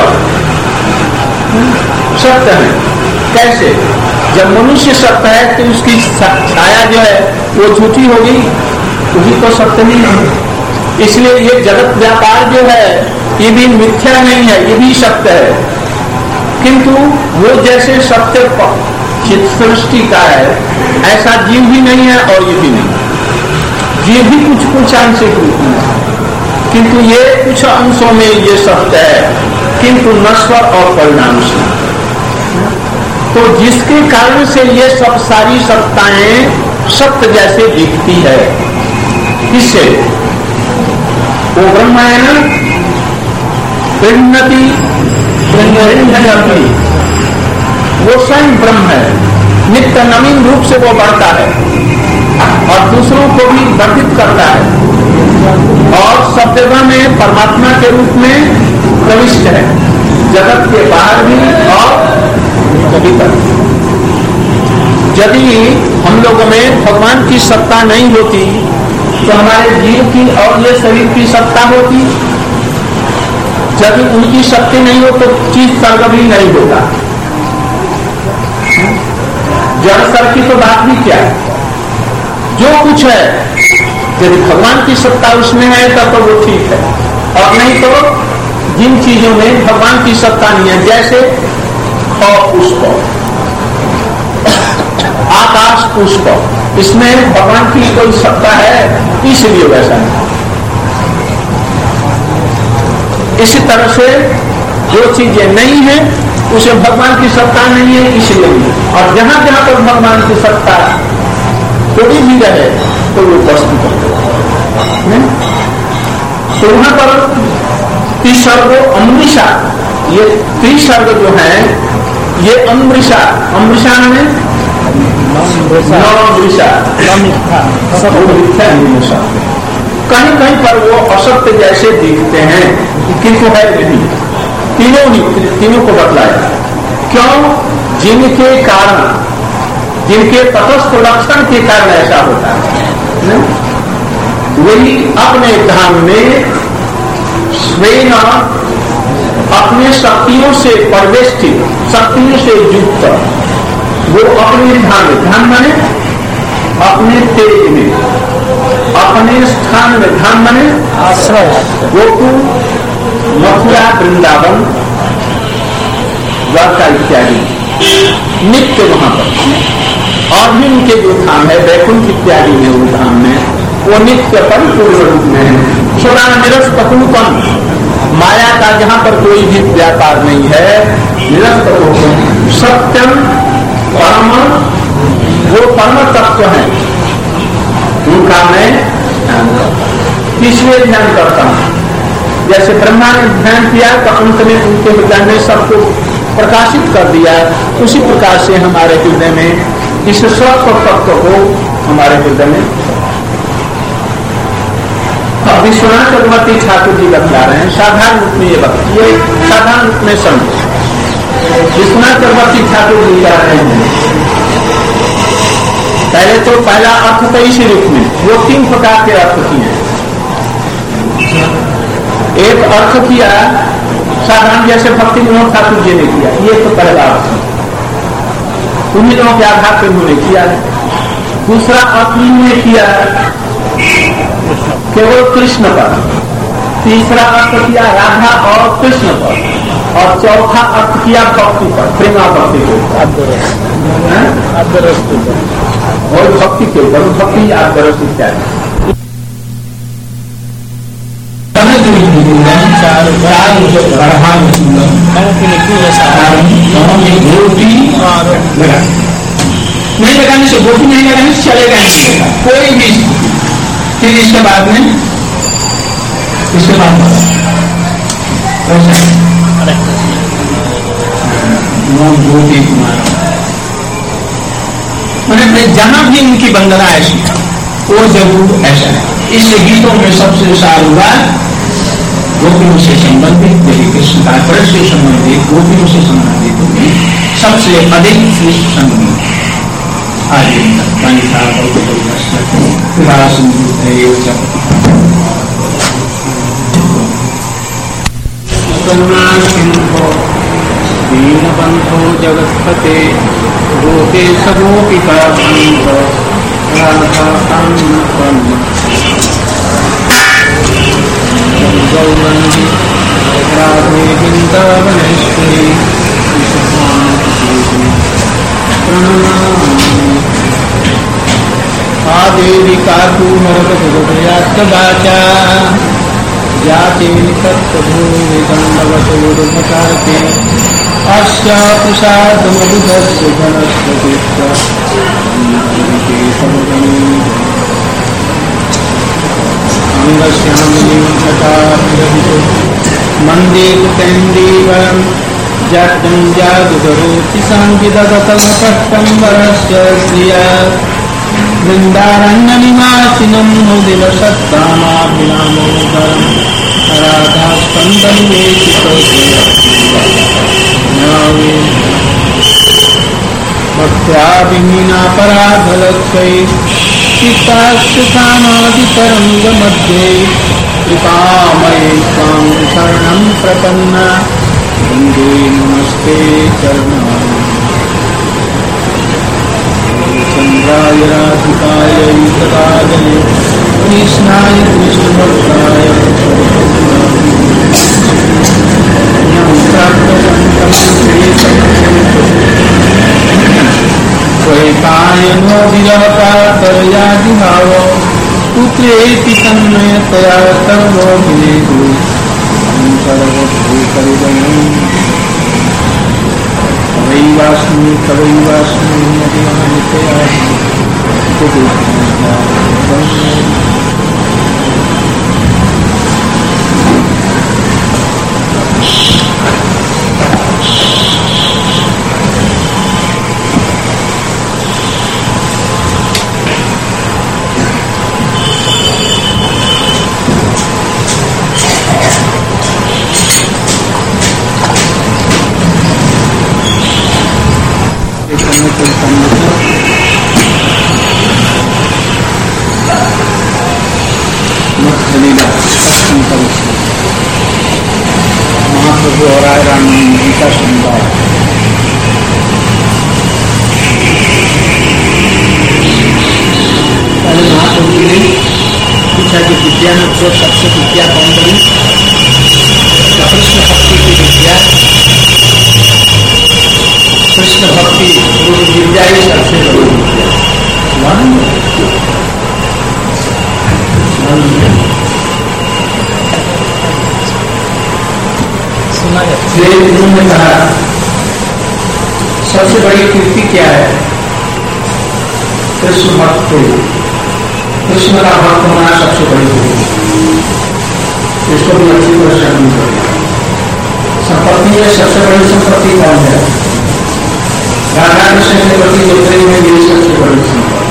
Speaker 1: सत्य है। कैसे? जब मनुष्य सत्य है तो उसकी छाया जो है वो झूठी होगी, वही तो सत्य नहीं है। इसलिए ये जगत व्यापार जो है ये भी मिथ्या नहीं है, ये भी सत्य है, किंतु वो जैसे सत्य सृष्टि का है ऐसा जीव भी नहीं है और ये भी नहीं। ये भी कुछ आंशिक रूप में, किंतु ये कुछ अंशों में ये सत्य है, किंतु नश्वर और परिणामशील। तो जिसके कारण से ये सब सारी सत्ताएं सत्य जैसे दिखती है, इससे वो ब्रह्म है ना, प्रणति वो स्वयं ब्रह्म है, नित्य नवीन रूप से वो बढ़ता है और दूसरों को भी वर्धित करता है और सब जगह में परमात्मा के रूप में प्रविष्ट है, जगत के बाहर भी और भीतर। यदि हम लोगों में भगवान की सत्ता नहीं होती तो हमारे जीव की और ये शरीर की सत्ता होती। यदि उनकी शक्ति नहीं हो तो चीज सर्ग भी नहीं होगा। जड़ सर की तो बात भी क्या है, जो कुछ है यदि भगवान की सत्ता उसमें है तब तो वो ठीक है, और नहीं तो जिन चीजों में भगवान की सत्ता नहीं है, जैसे पुष्प, आकाश पुष्प, इसमें भगवान की कोई सत्ता है इसलिए वैसा नहीं। इसी तरह से जो चीजें नहीं है उसे भगवान की सत्ता नहीं है इसलिए नहीं। और जहां जहां पर भगवान की सत्ता थोड़ी भी रहे तो वो वस्तु करते, तो वहां पर त्रिसर्गो अमृषा, ये त्रिसर्ग जो है ये अमृषा, अमृषा में कहीं कहीं पर वो असत्य जैसे दिखते हैं किंतु है नहीं। तीनों को बतलाया क्यों? जिनके कारण, जिनके तटस्थ लक्षण के कारण ऐसा होता है, वही अपने धाम में स्वयं अपने शक्तियों से परिवेष्टित, शक्तियों से युक्त, वो अपने धाम माने अपने तेज में, अपने स्थान में, धाम माने आश्रय, गोकुल, मथुरा, वृंदावन, द्वारका इत्यादि नित्य वहां पर। और भी उनके जो धाम है वैकुंठ इत्यादि में, वो धाम में वो नित्य परिपूर्ण रूप में है। छोड़ा निरस्त कपूपन, माया का जहां पर कोई भी व्यापार नहीं है, निरस्त कपूपन, सत्यम परम, वो परम तत्व है, उनका मैं ध्यान करता। इसलिए ध्यान करता हूं। जैसे ब्रह्मा ने ध्यान किया तो अंत में उनके हृदय में सबको प्रकाशित कर दिया, उसी प्रकार से हमारे हृदय में इस स्वस्व तत्व को हमारे हृदय में। अब विश्वनाथ चक्रवर्ती ठाकुर जी बता रहे हैं, साधारण रूप में ये साधारण रूप में समझो। विश्वनाथ चक्रवर्ती ठाकुर जी कह रहे हैं, पहले तो पहला अर्थ तो इसी रूप में, वो 3 प्रकार के अर्थ किए। एक अर्थ किया साधारण जैसे भक्ति विनोद ठाकुर जी ने किया, ये तो पहला अर्थ उन्हीं लोगों के आधार पर उन्होंने किया है। दूसरा अर्थ उन्होंने किया केवल कृष्ण पर, तीसरा अर्थ किया राधा और कृष्ण पर, और चौथा अर्थ किया भक्ति पर, प्रेमा भक्ति के और भक्ति के ऊपर, भक्ति आदरस इत्यादि। नहीं लगाने से गोटी नहीं लगाने से चलेगा नहीं, कोई भी। फिर इसके बाद में गोटी कुमार मैंने जहां भी उनकी वंदना ऐसी वो जरूर ऐसा है। इस गीतों में सबसे सार हुआ गोपियों से संबंधित, देवी कृष्ण का व्रत से संबंधित, गोपियों से संबंधित सबसे अधिक श्रेष्ठ संगीत आगे
Speaker 2: दीनबंधो जगत्पते गोपे सगोपिका राधा गौरंगी राधे वृंदावनेश्वरी प्रणमामि। आदेवी कातु हरकटुगयास्तवाचा जाते निकटभूमि दण्डवतोरुपकारते अस्या प्रसादमधुधस्य घनस्वतीर्थ अंगश्यामिनीं जटाभिरहितो मन्दे कुतेन्दीवरं जातं जागुकरोति साङ्गिदगतमकष्टं वरस्य श्रिया वृन्दारण्यनिवासिनं मुदिवसत्तामाभिरामोदरं राधास्कन्दनिवेशितो भक्त्या विहीनापराधलक्ष्यै चित्ताश्रुतानादितरङ्गमध्ये कृपामये त्वां शरणं प्रपन्ना वन्दे नमस्ते चरणारि। चन्द्राय राधिकायै तदाजने कृष्णाय कृष्णभक्ताय स्वैपायनो विरहकातरयादिभाव पुत्रेति तन्मयतया सर्वोऽभिनेतु तवैवास्मि तवैवास्मि मदिवानितया महाप्रभु और राय रानी गीता सुंदर पहले महाप्रभु जी ने पूछा कि विद्या में जो सबसे विद्या कौन करी? कृष्ण भक्ति की विद्या, कृष्ण भक्ति विद्या ही सबसे बड़ी विद्या। उन्होंने कहा सबसे बड़ी कीर्ति क्या है? कृष्ण भक्त, कृष्ण का भक्त होना सबसे बड़ी कीर्ति। इसको भी अच्छी तरह से समझ करें। संपत्ति में सबसे बड़ी संपत्ति कौन है? राधा कृष्ण के प्रति जो प्रेम है ये सबसे बड़ी संपत्ति।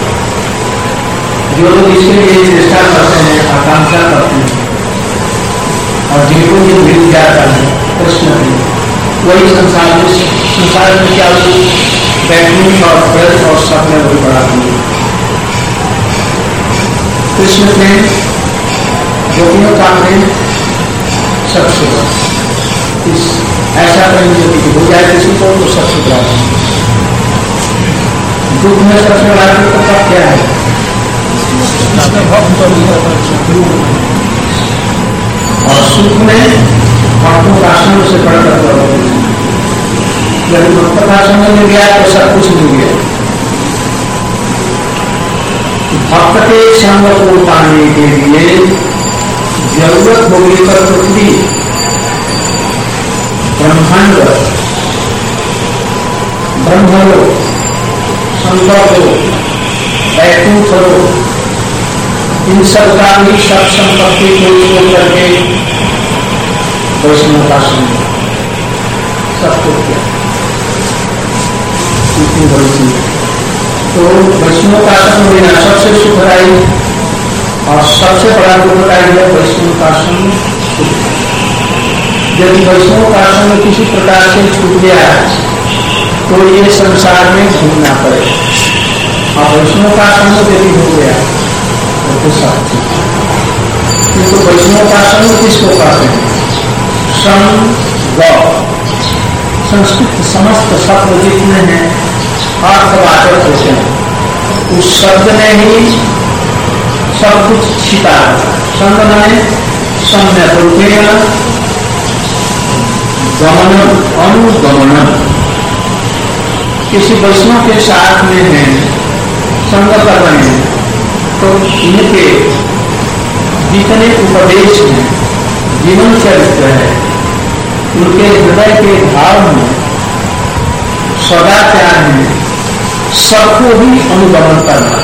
Speaker 2: जो लोग इसके लिए चेष्टा करते हैं, आकांक्षा करते हैं और जिनको ये मिल जाता है कृष्ण ने, वही संसार में क्या बैठने और व्रत और सब में वही बढ़ाती है। कृष्ण प्रेम, गोपियों का प्रेम सबसे बड़ा। इस ऐसा प्रेम यदि हो जाए किसी को तो सबसे बड़ा। दुख में सबसे बड़ा दुख का क्या है? और सुख में भक्तों का आश्रम से बढ़कर यदि भक्त का आश्रम मिल गया तो सब कुछ मिल गया। भक्त के संग को पाने के लिए जरूरत होगी पर पृथ्वी, ब्रह्मांड, ब्रह्मलोक, संतलोक, वैकुंठ लोक, इन सब का भी सब संपत्ति को छोड़ करके वैष्णव का सुन सब कुछ किया। इतनी बड़ी चीज तो वैष्णव का संग लेना सबसे सुखदायी और सबसे बड़ा दुखदायी है वैष्णव का संग। यदि वैष्णव का संग किसी प्रकार से छूट गया तो ये संसार में घूमना पड़े, और वैष्णव का संग यदि हो गया तो सब ठीक। किंतु वैष्णव का संग किसको कहते हैं? संग। संस्कृत समस्त शब्द जितने हैं अर्थवाचक होते हैं, उस शब्द में ही सब कुछ छिपा है। संग में सम्यक रूपेण गमनम अनुगमनम। किसी वैष्णव के साथ में है, संग कर रहे हैं, तो इनके जितने उपदेश हैं, जीवन चरित्र है, उनके हृदय के भाव में सदाचार में सबको ही अनुगमन करना।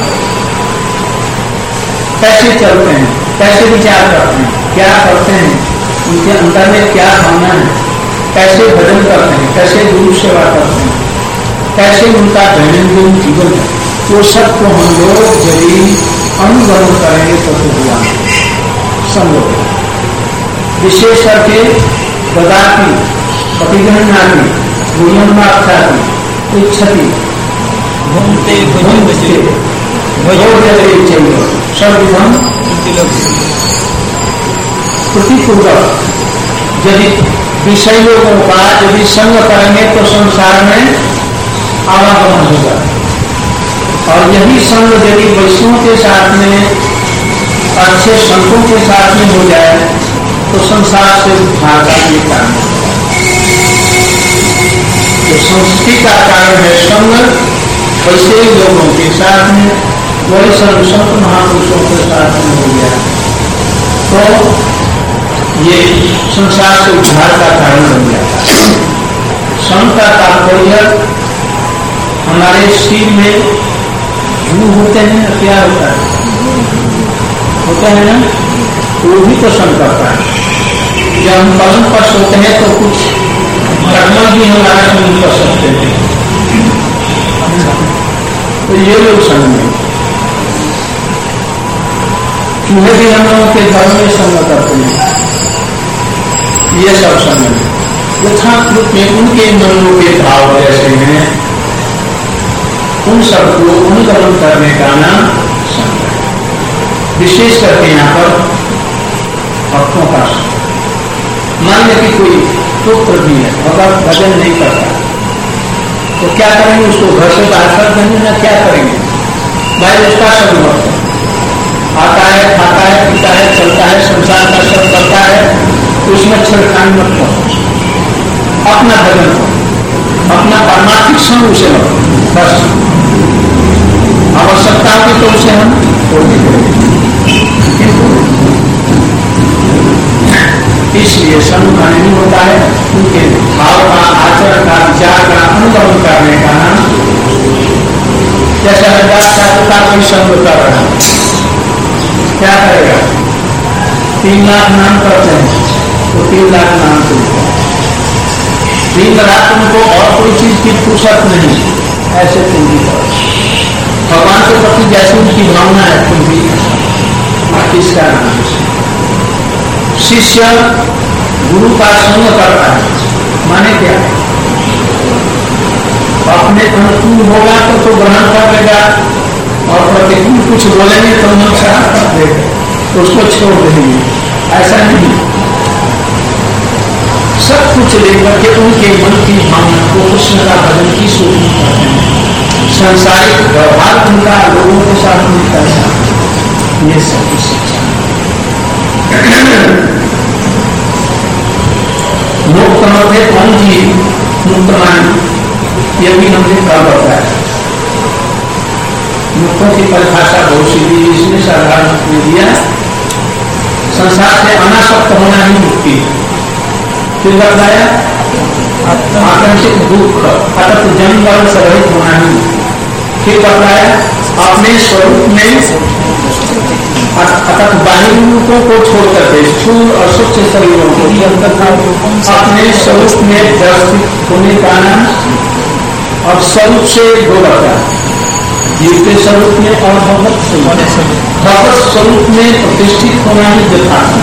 Speaker 2: कैसे चलते हैं, कैसे विचार करते हैं, क्या करते हैं, उनके अंदर में क्या भावना है, कैसे भजन करते हैं, कैसे गुरु सेवा करते हैं, कैसे उनका दैनंदिन जीवन है, वो सबको हम लोग यदि अनुगमन करेंगे तो हुआ संभव। विशेष करके ददाती प्रतिगणनाती गुणमाख्याति इच्छति
Speaker 3: घूमते भजते
Speaker 2: सर्वविधम प्रतिपूर्वक यदि विषय लोगों का यदि संग करेंगे तो संसार में आवागमन होगा, और यही संग यदि वैष्णव के साथ में अच्छे संतों के साथ में हो जाए तो संसार से उद्धार का ये कारण है। तो संस्कृति का कारण है संग, वैसे लोगों के साथ में वही संग संत महापुरुषों के साथ में हो गया तो ये संसार से उद्धार का कारण बन जाता है। संग का तात्पर्य हमारे शरीर में जू होते हैं, क्या होता है, होता है ना, वो भी तो संग करता है। जब हम पलंग पर सोते हैं तो कुछ घटना भी हमारा संग कर सकते हैं, तो ये लोग संग में। चूहे भी हम लोगों के घर में संग करते हैं, ये सब संग में। यथाकृत में उनके मनों के भाव जैसे हैं, उन सबको अनुगमन करने का नाम संग है। विशेष करके यहाँ पर भक्तों का संग। मान लें कि कोई पुत्र भी है, अगर भजन नहीं करता तो क्या करेंगे, उसको घर से बाहर कर देंगे ना, क्या करेंगे? भाई उसका सब भक्त आता है, खाता है, पीता है, चलता है, संसार का सब करता है, तो उसमें छेड़खानी मत करो, अपना भजन करो, अपना परमार्थिक संग उसे लो, बस आवश्यकता होगी तो उसे हम छोड़ देंगे। इसलिए संग का नहीं होता है, उनके भाव का, आचरण का, विचार का अनुगमन करने का नाम। जैसे हरिदास ठाकुर का कोई संग कर रहा है, क्या करेगा? 3 लाख नाम करते हैं तो 3 लाख नाम सुनते हैं, 3 लाख उनको और कोई चीज की फुर्सत नहीं, ऐसे तुम भी करो। भगवान के प्रति जैसे उनकी भावना है तुम भी, इसका नाम शिष्य गुरु का संग करता है। माने क्या? अपने अनुकूल होगा तो ग्रहण कर लेगा, और प्रतिकूल कुछ बोलेंगे तो मन खराब कर देगा, तो उसको छोड़ देंगे। ऐसा नहीं, सब कुछ लेकर के उनके मन की भावना को कृष्ण का भजन की सूचना करते हैं। संसारिक व्यवहार उनका लोगों के साथ मिलता है, ये सब शिक्षा। मुक्त मध्य कौन जी मुक्त मान, यह भी हमने कल बताया। मुक्तों की परिभाषा बहुत सीधी, इसमें साधारण दिया, संसार से अनासक्त होना ही मुक्ति। फिर बताया आकंठित दुख अतत जन्म मरण से रहित होना ही। फिर बताया अपने स्वरूप में अतत बाह्य रूपों को छोड़कर के स्थूल और सूक्ष्म शरीरों को अपने स्वरूप में व्यवस्थित होने का नाम। और स्वरूप से दो बता,
Speaker 1: जीव के स्वरूप में और भगवत स्वरूप में प्रतिष्ठित होना ही यथार्थ।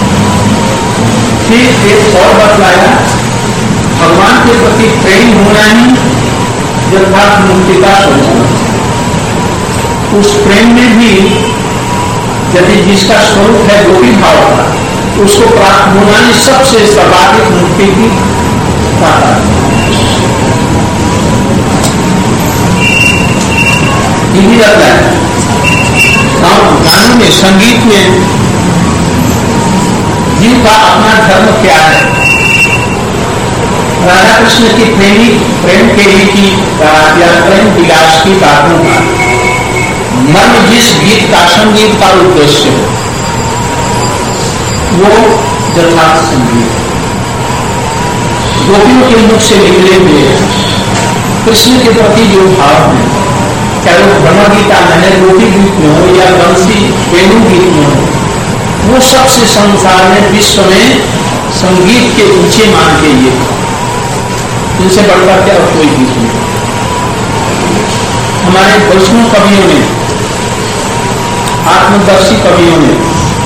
Speaker 1: फिर एक और बतलाया, भगवान के प्रति प्रेम होना ही यथार्थ मुक्ति का स्वरूप। उस प्रेम में भी यदि जिसका स्वरूप है गोपी भाव का, उसको प्राप्त होना ही सबसे सर्वाधिक मुक्ति की दाता है। यही रहता है गानों में, संगीत में जीव का अपना धर्म क्या है। राधा कृष्ण की प्रेम के रीति या प्रेम विलास की बातों का मर्म जिस गीत का, संगीत का उद्देश्य है वो यथार्थ संगीत गोपियों के मुख से निकले हुए कृष्ण के प्रति जो भाव है, चाहे वो ब्रह्म गीता में गोपी गीत में हो या बंसी वेणु गीत में हो, वो सबसे संसार में विश्व में संगीत के ऊंचे मान के ये इनसे बढ़कर क्या और कोई गीत नहीं। हमारे वैष्णव कवियों ने, आत्मदर्शी कवियों ने,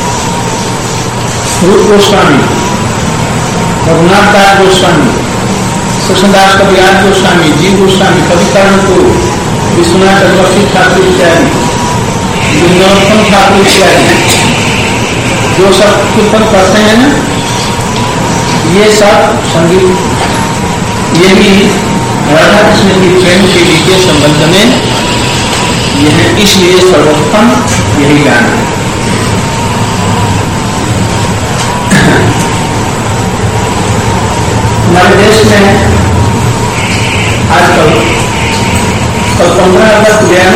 Speaker 1: रूप गोस्वामी, रघुनाथ दास गोस्वामी, कृष्णदास कविराज गोस्वामी, जीव गोस्वामी, कविकर्ण को, विश्वनाथ चक्रवर्ती ठाकुर इत्यादि, विनोदम ठाकुर इत्यादि जो सब कीर्तन करते हैं ना, ये सब संगीत यही राधा कृष्ण की प्रेम के लिए संबंध में यह है, इसलिए सर्वोत्तम यही गान है। हमारे देश में आजकल 15 अगस्त गया,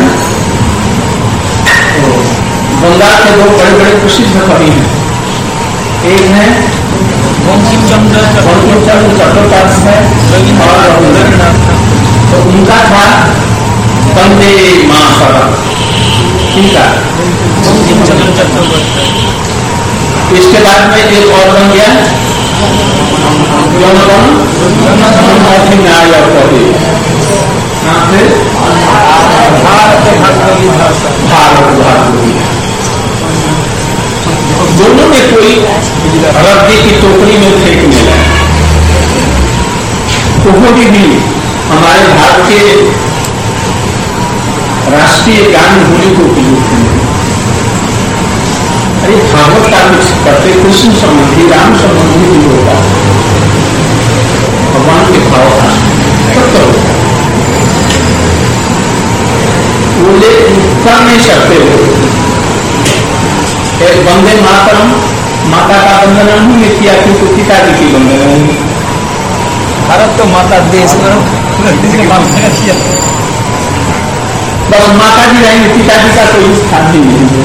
Speaker 1: तो बंगाल के दो बड़े बड़े प्रसिद्ध कवि हैं। एक है बंकिम चंद्र चट्टोपाध्याय और रविन्द्रनाथ। तो उनका था वंदे मातरम, ठीक है, बंकिम चंद्र चट्टोपाध्याय। इसके बाद में एक और बन गया दोनों में कोई रद्दी की टोकरी में फेंक मिला, तो वो भी हमारे भारत के राष्ट्रीय गान होली को उपयोग हैं। अरे भागवत का कुछ करते कृष्ण संबंधी, राम संबंधी भी होता, भगवान के भाव का सत्य होता, वो ले कर नहीं सकते हो। एक वंदे मातरम, माता का वंदना नहीं किया क्योंकि पिताजी की वंदना नहीं। भारत तो माता देश बस माता जी रहेंगे, पिताजी का कोई स्थान ही नहीं है।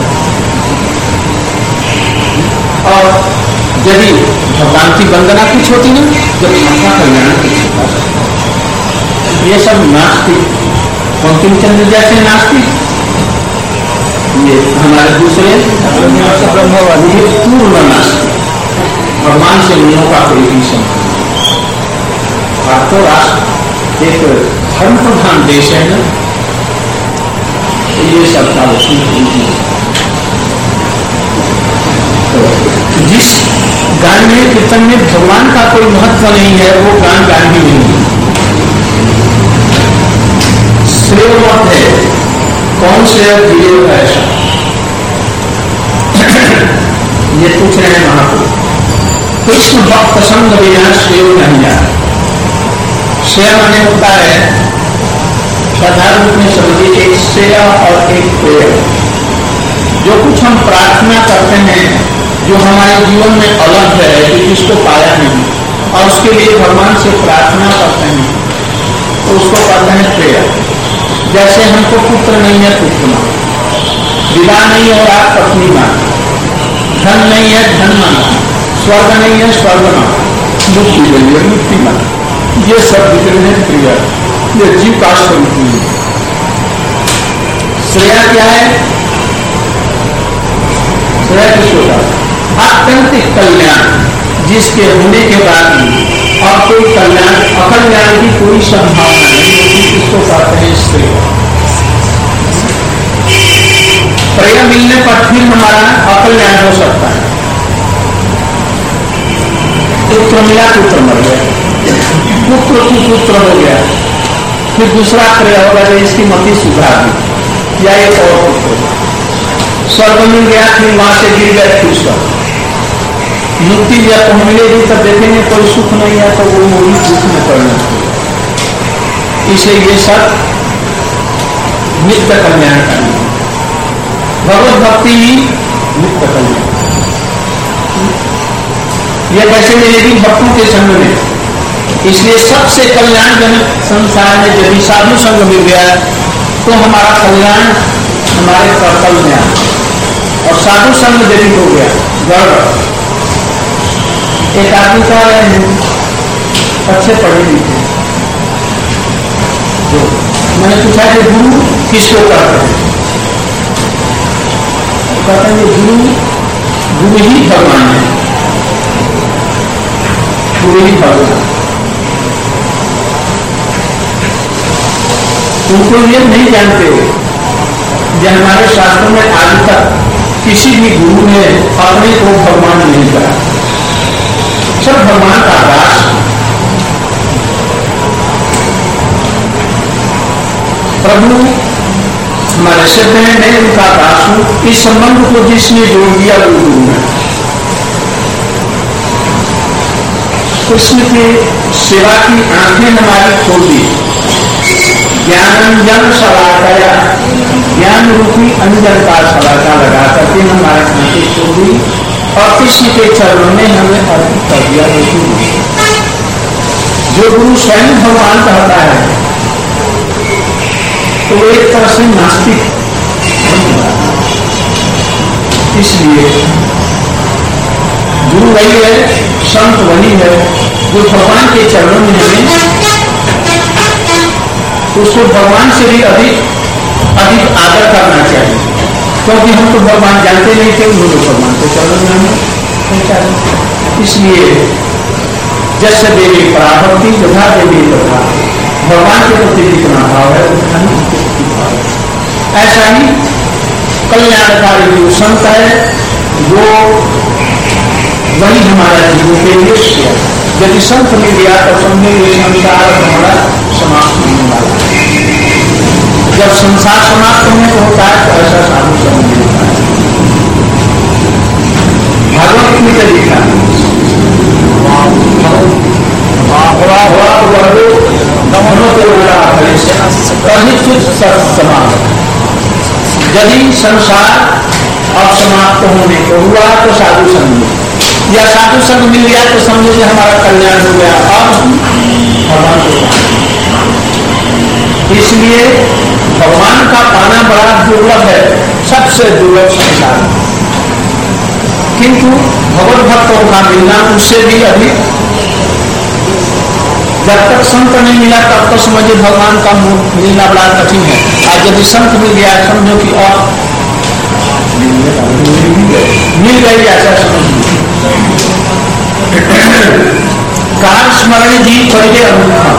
Speaker 1: और यदि भगवान की वंदना कुछ होती ना, जब माता कल्याण कुछ होता, ये सब नास्तिक, बंकिम चंद्र जैसे नास्तिक, ये हमारे दूसरे ब्रह्मवादी पूर्ण नास्तिक, भगवान से उन्हों का कोई भी संबंध। भारत राष्ट्र एक धर्म प्रधान देश है ना, तो ये सब का जिस गान में, कीर्तन में भगवान का कोई महत्व नहीं है, वो गान ही नहीं है। श्रेय मत है, कौन श्रेय दिए है ऐसा ये पूछ रहे हैं महापुरुष। कृष्ण भक्त संग बिना श्रेय नहीं जाता। श्रेय माने होता है साधारण रूप में समझिए, एक श्रेय और एक प्रेय। जो कुछ हम प्रार्थना करते हैं, जो हमारे जीवन में अलग है, जो जिसको पाया नहीं, और उसके लिए भगवान से प्रार्थना करते हैं, तो उसको कहते हैं प्रेय। जैसे हमको पुत्र नहीं है, पुत्र मांगो, विवाह नहीं हो रहा, पत्नी मांगो, धन नहीं है, धन मांगो, स्वर्ग नहीं है, स्वर्ग मांगो, मुक्ति नहीं है, मुक्ति मांगो। ये सब जितने हैं प्रिय, ये जीव का स्वरूप है। श्रेया क्या है? श्रेया किसको का आत्यंतिक कल्याण, जिसके होने के बाद भी और कोई कल्याण, अकल्याण की कोई संभावना नहीं होती, इसको कहते हैं श्रेय। प्रेम मिलने पर फिर हमारा अकल्याण हो सकता है। पुत्र मिला, पुत्र मर गया, पुत्र कुपुत्र हो गया, फिर दूसरा क्रिया होगा जो इसकी मति सुधरा दी, या एक और पुत्र स्वर्ग मिल गया, फिर वहां से गिर गया, फिर स्वर्ग मुक्ति जब मिलेगी तब देखेंगे कोई सुख नहीं है तो वो वही दुख में पड़ना। इसलिए ये सब नित्य कल्याण करना, भगवत भक्ति ही नित्य कल्याण। यह कैसे मिलेगी? भक्तों के संग में। इसलिए सबसे कल्याणजनक संसार में यदि साधु संग मिल गया तो हमारा कल्याण हमारे कर्तव्य में आया। और साधु संग यदि हो गया गड़बड़। एक आदमी का अच्छे पढ़े लिखे जो मैंने पूछा कि गुरु किसको कहते हैं? कहते हैं गुरु ही भगवान है, गुरु ही भगवान। उनको ये नहीं जानते कि हमारे शास्त्रों में आज तक किसी भी गुरु ने अपने को भगवान नहीं कहा, सब भगवान का दास। प्रभु हमारे सिद्ध है, मैं उनका दास हूं। इस संबंध को जिसने जोड़ दिया वो गुरु है। कृष्ण की सेवा की आंखें हमारी खोल दी, ज्ञानंजन सलाकाया, ज्ञान रूपी अंजन का सलाका लगा करके हमारे आंखें खोल दी और कृष्ण के चरणों में हमें अर्पित कर दिया। जो गुरु स्वयं भगवान कहता है तो एक तरह से नास्तिक। इसलिए गुरु वही है, संत वही है जो भगवान के चरणों में हमें उसको भगवान से भी अधिक आदर करना चाहिए, क्योंकि हम तो भगवान जानते नहीं थे, उन्होंने भगवान के चरणों में हमें पहुंचा। इसलिए जैसे देवी पराभक्ति तथा देवी तथा भगवान के प्रति जितना भाव है उतना ही उनके प्रति भाव है। ऐसा ही कल्याणकारी जो संत है वो वही हमारा जीवन के लिए किया। यदि संत मिल गया तो समझे ये संसार हमारा समाप्त होने वाला है। जब संसार समाप्त होने को होता है तो ऐसा साधु संग मिलता है। भागवत में क्या लिखा? यदि संसार अब समाप्त होने को हुआ तो साधु संग या साधु संग मिल गया तो समझो कि हमारा कल्याण हो गया। अब भगवान को इसलिए भगवान का पाना बड़ा दुर्लभ है, सबसे दुर्लभ संसार। किंतु भगवत भक्तों का मिलना उससे भी अधिक। जब तक संत नहीं मिला तब तो समझिए भगवान का मिलना बड़ा कठिन है। आज यदि संत मिल गया समझो कि और मिल गई ऐसा समझिए। काल स्मरण जीव करके अनुखा,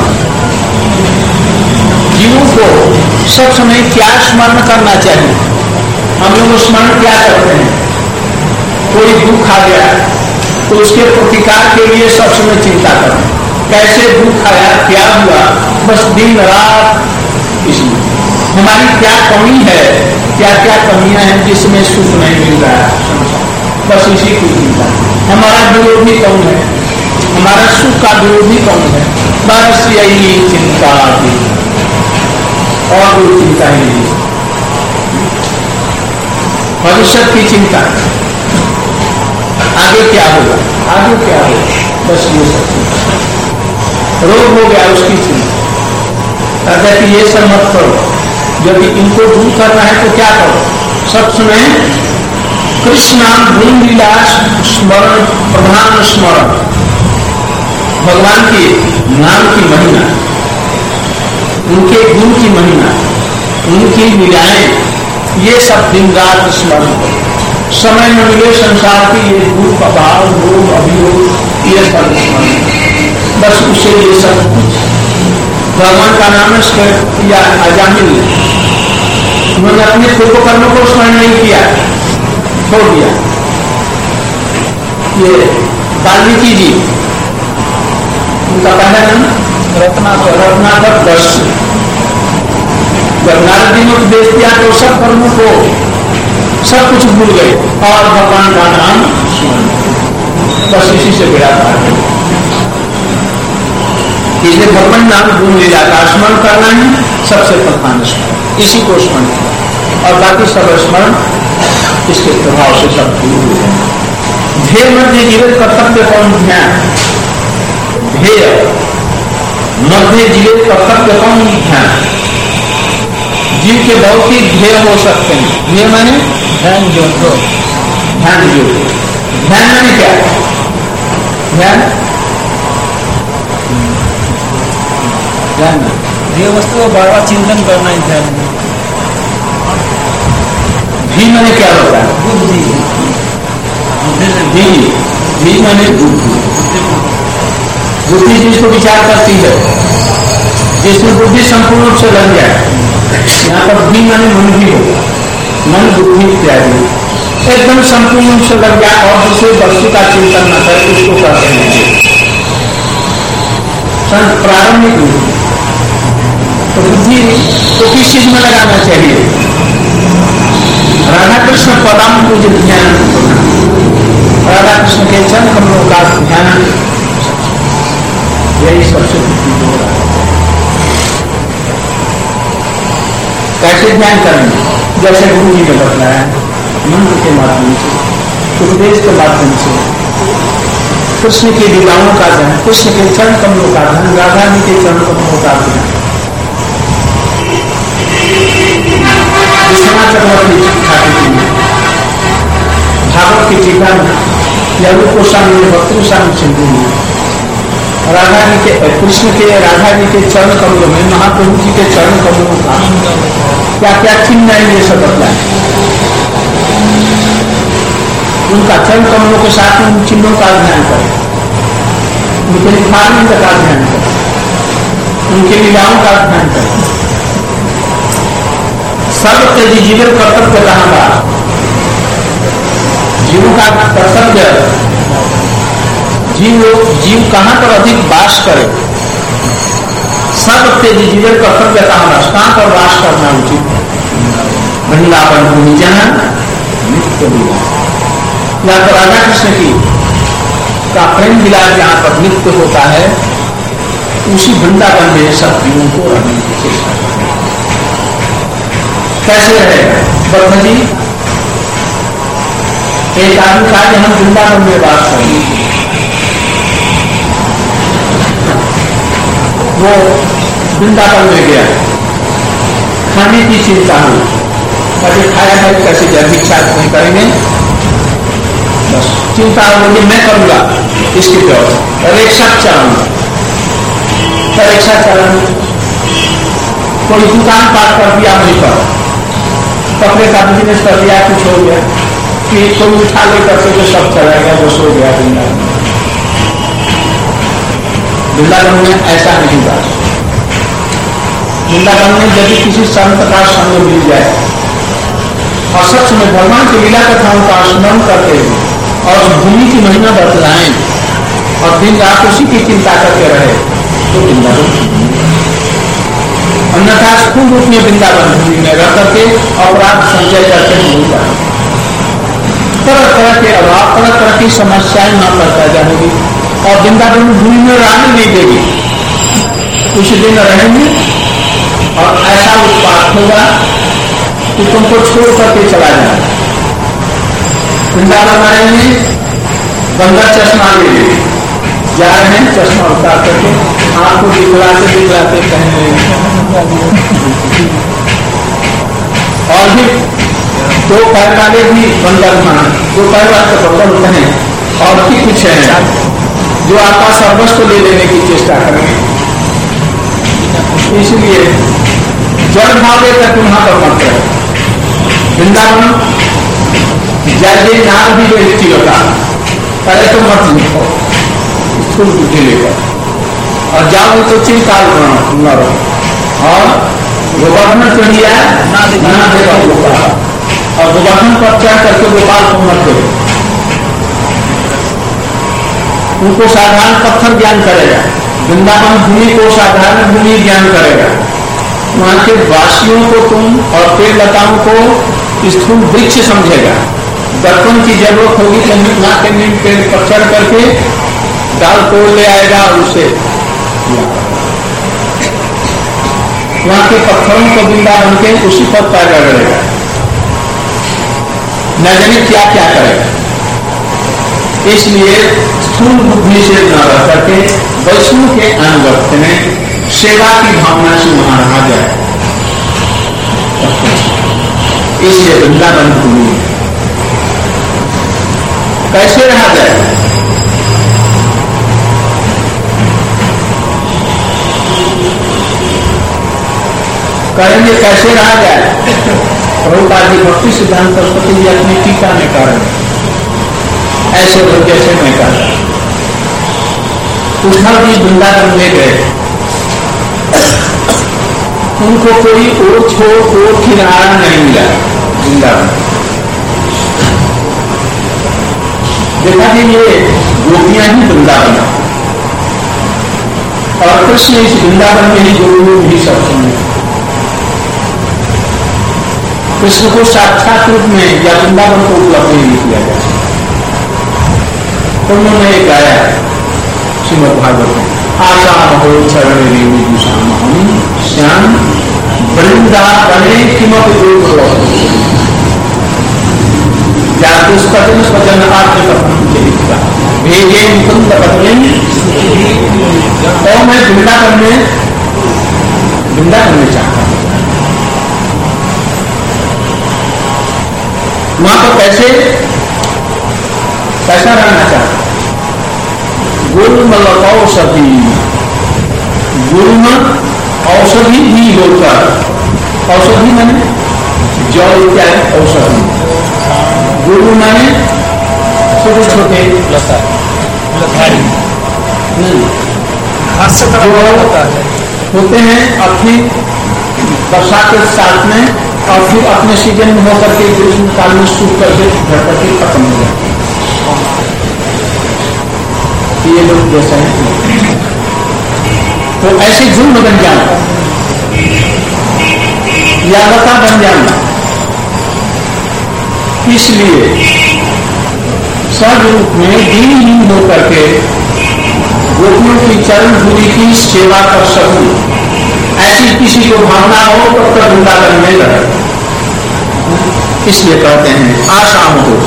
Speaker 1: जीवों को सब समय क्या स्मरण करना चाहिए? हम लोग स्मरण क्या करते हैं? कोई दुख आ गया तो उसके प्रतिकार के लिए सब समय चिंता करें, कैसे दुख आया, क्या हुआ, बस दिन रात इसमें हमारी क्या कमी है, क्या क्या कमियां हैं जिसमें सुख नहीं मिल रहा है, बस इसी की चिंता। हमारा विरोधी कौन है, हमारा सुख का विरोधी कौन है, बस यही चिंता थी और कोई चिंता ही नहीं। भविष्य की चिंता, आगे क्या होगा, आगे क्या होगा, बस ये सब चिंता। रोग हो गया उसकी चिंता, कहते कि ये सब मत करो, यदि इनको दूर करना है तो क्या करो? सब सुने कृष्ण गुण लीला स्मरण, प्रधान स्मरण, भगवान के नाम की महिमा, उनके गुण की महिमा, उनकी लीलाएं, ये सब दिन रात स्मरण करो। समय न मिले संसार की ये दुख अभाव रोग अभियोग ये सब स्मरण, बस उसे ये सब कुछ भगवान का नाम या अजामिल उन्होंने अपने पूर्व कर्मों को स्मरण नहीं किया, छोड़ दिया। ये वाल्मीकि जी, उनका पहला नाम रत्नाकर दर्श। जब नारद जी ने उपदेश दिया तो सब कर्मों को सब कुछ भूल गए और भगवान का नाम स्मरण, बस इसी से बेड़ा पार गया। इसलिए भगवान नाम भूल नहीं जाता, स्मरण करना ही सबसे प्रधान स्मरण, इसी को स्मरण और बाकी सब स्मरण इसके प्रभाव से सब भूल हो जाए। ध्येय मध्य जीवित कर्तव्य कौन ध्यान, ध्येय मध्य जीवित कर्तव्य कौन ध्यान। जीव के भौतिक ध्येय हो सकते हैं, ध्येय माने
Speaker 3: ध्यान जो
Speaker 1: ध्यान जो, ध्यान माने क्या, ध्यान
Speaker 3: ध्यान ये वस्तु को बार बार चिंतन करना ही ध्यान है।
Speaker 1: भी माने क्या होता है,
Speaker 3: बुद्धि,
Speaker 1: भी माने बुद्धि, बुद्धि जिसको विचार करती है, जिसमें बुद्धि संपूर्ण रूप से लग जाए। यहाँ पर भी माने मन भी हो, मन बुद्धि इत्यादि एकदम संपूर्ण रूप से लग जाए और दूसरे वस्तु का चिंतन न करे, उसको करते हैं प्रारंभिक बुद्धि। तो बुद्धि तो किस चीज में लगाना चाहिए, राधा कृष्ण पदाम को जो ध्यान, राधा कृष्ण के चरण कमलों का ध्यान, यही सबसे बुद्धि हो रहा है। कैसे ध्यान करेंगे, जैसे गुरु जी ने बताया, मंत्र के माध्यम से, उपदेश के माध्यम से, कृष्ण की लीलाओं का ध्यान, कृष्ण के चरण कमलों का ध्यान, राधा जी के चरण कमलों का ध्यान। विश्वनाथ चक्रवर्ती ठाकुर जी भागवत की टीका में लघु कोशामी भक्त गोस्वामी सिंधु में राधा जी के, कृष्ण के राधा जी के चरण कमलों में महाप्रभु जी के चरण कमलों का क्या क्या चिन्ह है, ये सब बतलाए। उनका चरण कमलों के साथ उन चिन्हों का ध्यान करें, उनके लिखानंद का ध्यान करें, उनके लीलाओं का ध्यान करें। सर्व तेजी जीवन कर्तव्य कहां, जीवों का कर्तव्य, जीव कहां पर अधिक वास करे, सर्व तेजी जीवन कर्तव्य कहां पर वास करना उचित। वृंदावन भूमि जहां नित्य लीला, या तो राधा कृष्ण की का प्रेम विलास जहां पर नित्य होता है, उसी वृंदावन में सब जीवों को रहने की चेष्टा करें। कैसे रहेगा बद्ध जी, एक आदमी का हम वृंदावन में बात करेंगे, वो वृंदावन में गया, खाने की चिंता हुई, कभी खाया है कैसे जब इच्छा नहीं करेंगे, बस चिंता होगी मैं करूंगा इसकी व्यवस्था, रिक्शा चलाऊंगा, रिक्शा चलाऊंगा, कोई दुकान पाठ कर दिया वहीं पर, कपड़े का बिजनेस कर दिया, कुछ हो गया कि कोई उठा लेकर के सब चला गया, वो सो गया। वृंदावन में ऐसा नहीं हुआ। वृंदावन में यदि किसी संत का संग मिल जाए और सच में भगवान की लीला कथाओं का स्मरण करते हुए और भूमि की महिमा बतलाएं और दिन रात उसी की चिंता करके रहे तो वृंदावन, अन्यथा स्थूल रूप में वृंदावन भूमि में रह करके अपराध संचय करके नहीं जाए, तरह तरह के अभाव, तरह तरह की समस्याएं न पैदा जाएगी और वृंदावन भूमि में रहने नहीं देगी। कुछ दिन रहेंगे और ऐसा उत्पात होगा कि तुमको छोड़ करके चला जाए। वृंदावन आएंगे, गंगा चश्मा ले लेंगे, जा रहे हैं चश्मा उतार करके आपको दिखलाते कहने और भी दो पैर वाले भी बंदर मान, दो पैर वाले बंदर होते हैं और भी कुछ है जो आपका सर्वस्व ले लेने की चेष्टा करेंगे। इसलिए जड़ भाव लेकर वहां पर मत करें। वृंदावन जैसे नाम भी बेचती होता पहले तो मत लिखो स्कूल बुद्धि लेकर और जाओ तो चिंता न रहो और गोवर्धन चढ़ गया ना देखो गोपाल, और गोवर्धन पर चढ़ करके गोपाल को मत देखो। उनको साधारण पत्थर ज्ञान करेगा, वृंदावन भूमि को साधारण भूमि ज्ञान करेगा। वहां के वासियों को तुम और पेड़ लताओं को स्थूल वृक्ष समझेगा। दर्पण की जरूरत होगी तो ना के नीम पेड़ पर चढ़ करके डाल तोड़ ले आएगा और उसे वहां के पत्थरों को वृंदावन के उसी पर पैदा करेगा, न जाने क्या क्या करेगा। इसलिए स्थूल बुद्धि से न रह करके वैष्णव के अनुगत्य में सेवा की भावना से वहां रहा जाए। इसलिए वृंदावन भूमि कैसे रहा जाए? करेंगे कैसे रहा जाए? प्रभुपाद जी भक्ति सिद्धांत सरस्वती जी अपनी टीका में कारण ऐसे लोग जैसे मैं कर उद्धव जी वृंदावन ले गए, उनको कोई और छोड़ और किनारा नहीं मिला वृंदावन। देखा कि ये गोपियां ही वृंदावन और कृष्ण इस वृंदावन में ही गोपियों भी सब सुने। कृष्ण को साक्षात रूप में या वृंदावन को उपलब्ध नहीं किया गया। उन्होंने गाया श्रीमद् भागवत में, आशा महो चरण रेणु जुषाम श्याम वृंदावने किमपि जातुष्पतिन स्वजन आत्म कथम चरित्रा भेजे मुकुंद पत्नी। और मैं वृंदावन में चाहता हूं। वहां पर कैसा रहना चाहता? गुरुमल औषधि, गुरुम औषधि भी होकर, औषधि माने जल इत्यादि औषधि, गुरु माने छोटे छोटे होते हैं अपनी वर्षा के साथ में, और फिर अपने सीजन में होकर के ग्रीष्म काल में सूख करके धरकर के खत्म हो जाते। ये लोग जैसा है तो ऐसे जुर्म बन जाना या लता बन जाना। इसलिए सब रूप में दीनहीन होकर के गोपियों की चरण धूलि की सेवा कर सकूं, ऐसी किसी को भावना हो तो तब वृंदावन में रहे। इसलिए कहते हैं आशाम हो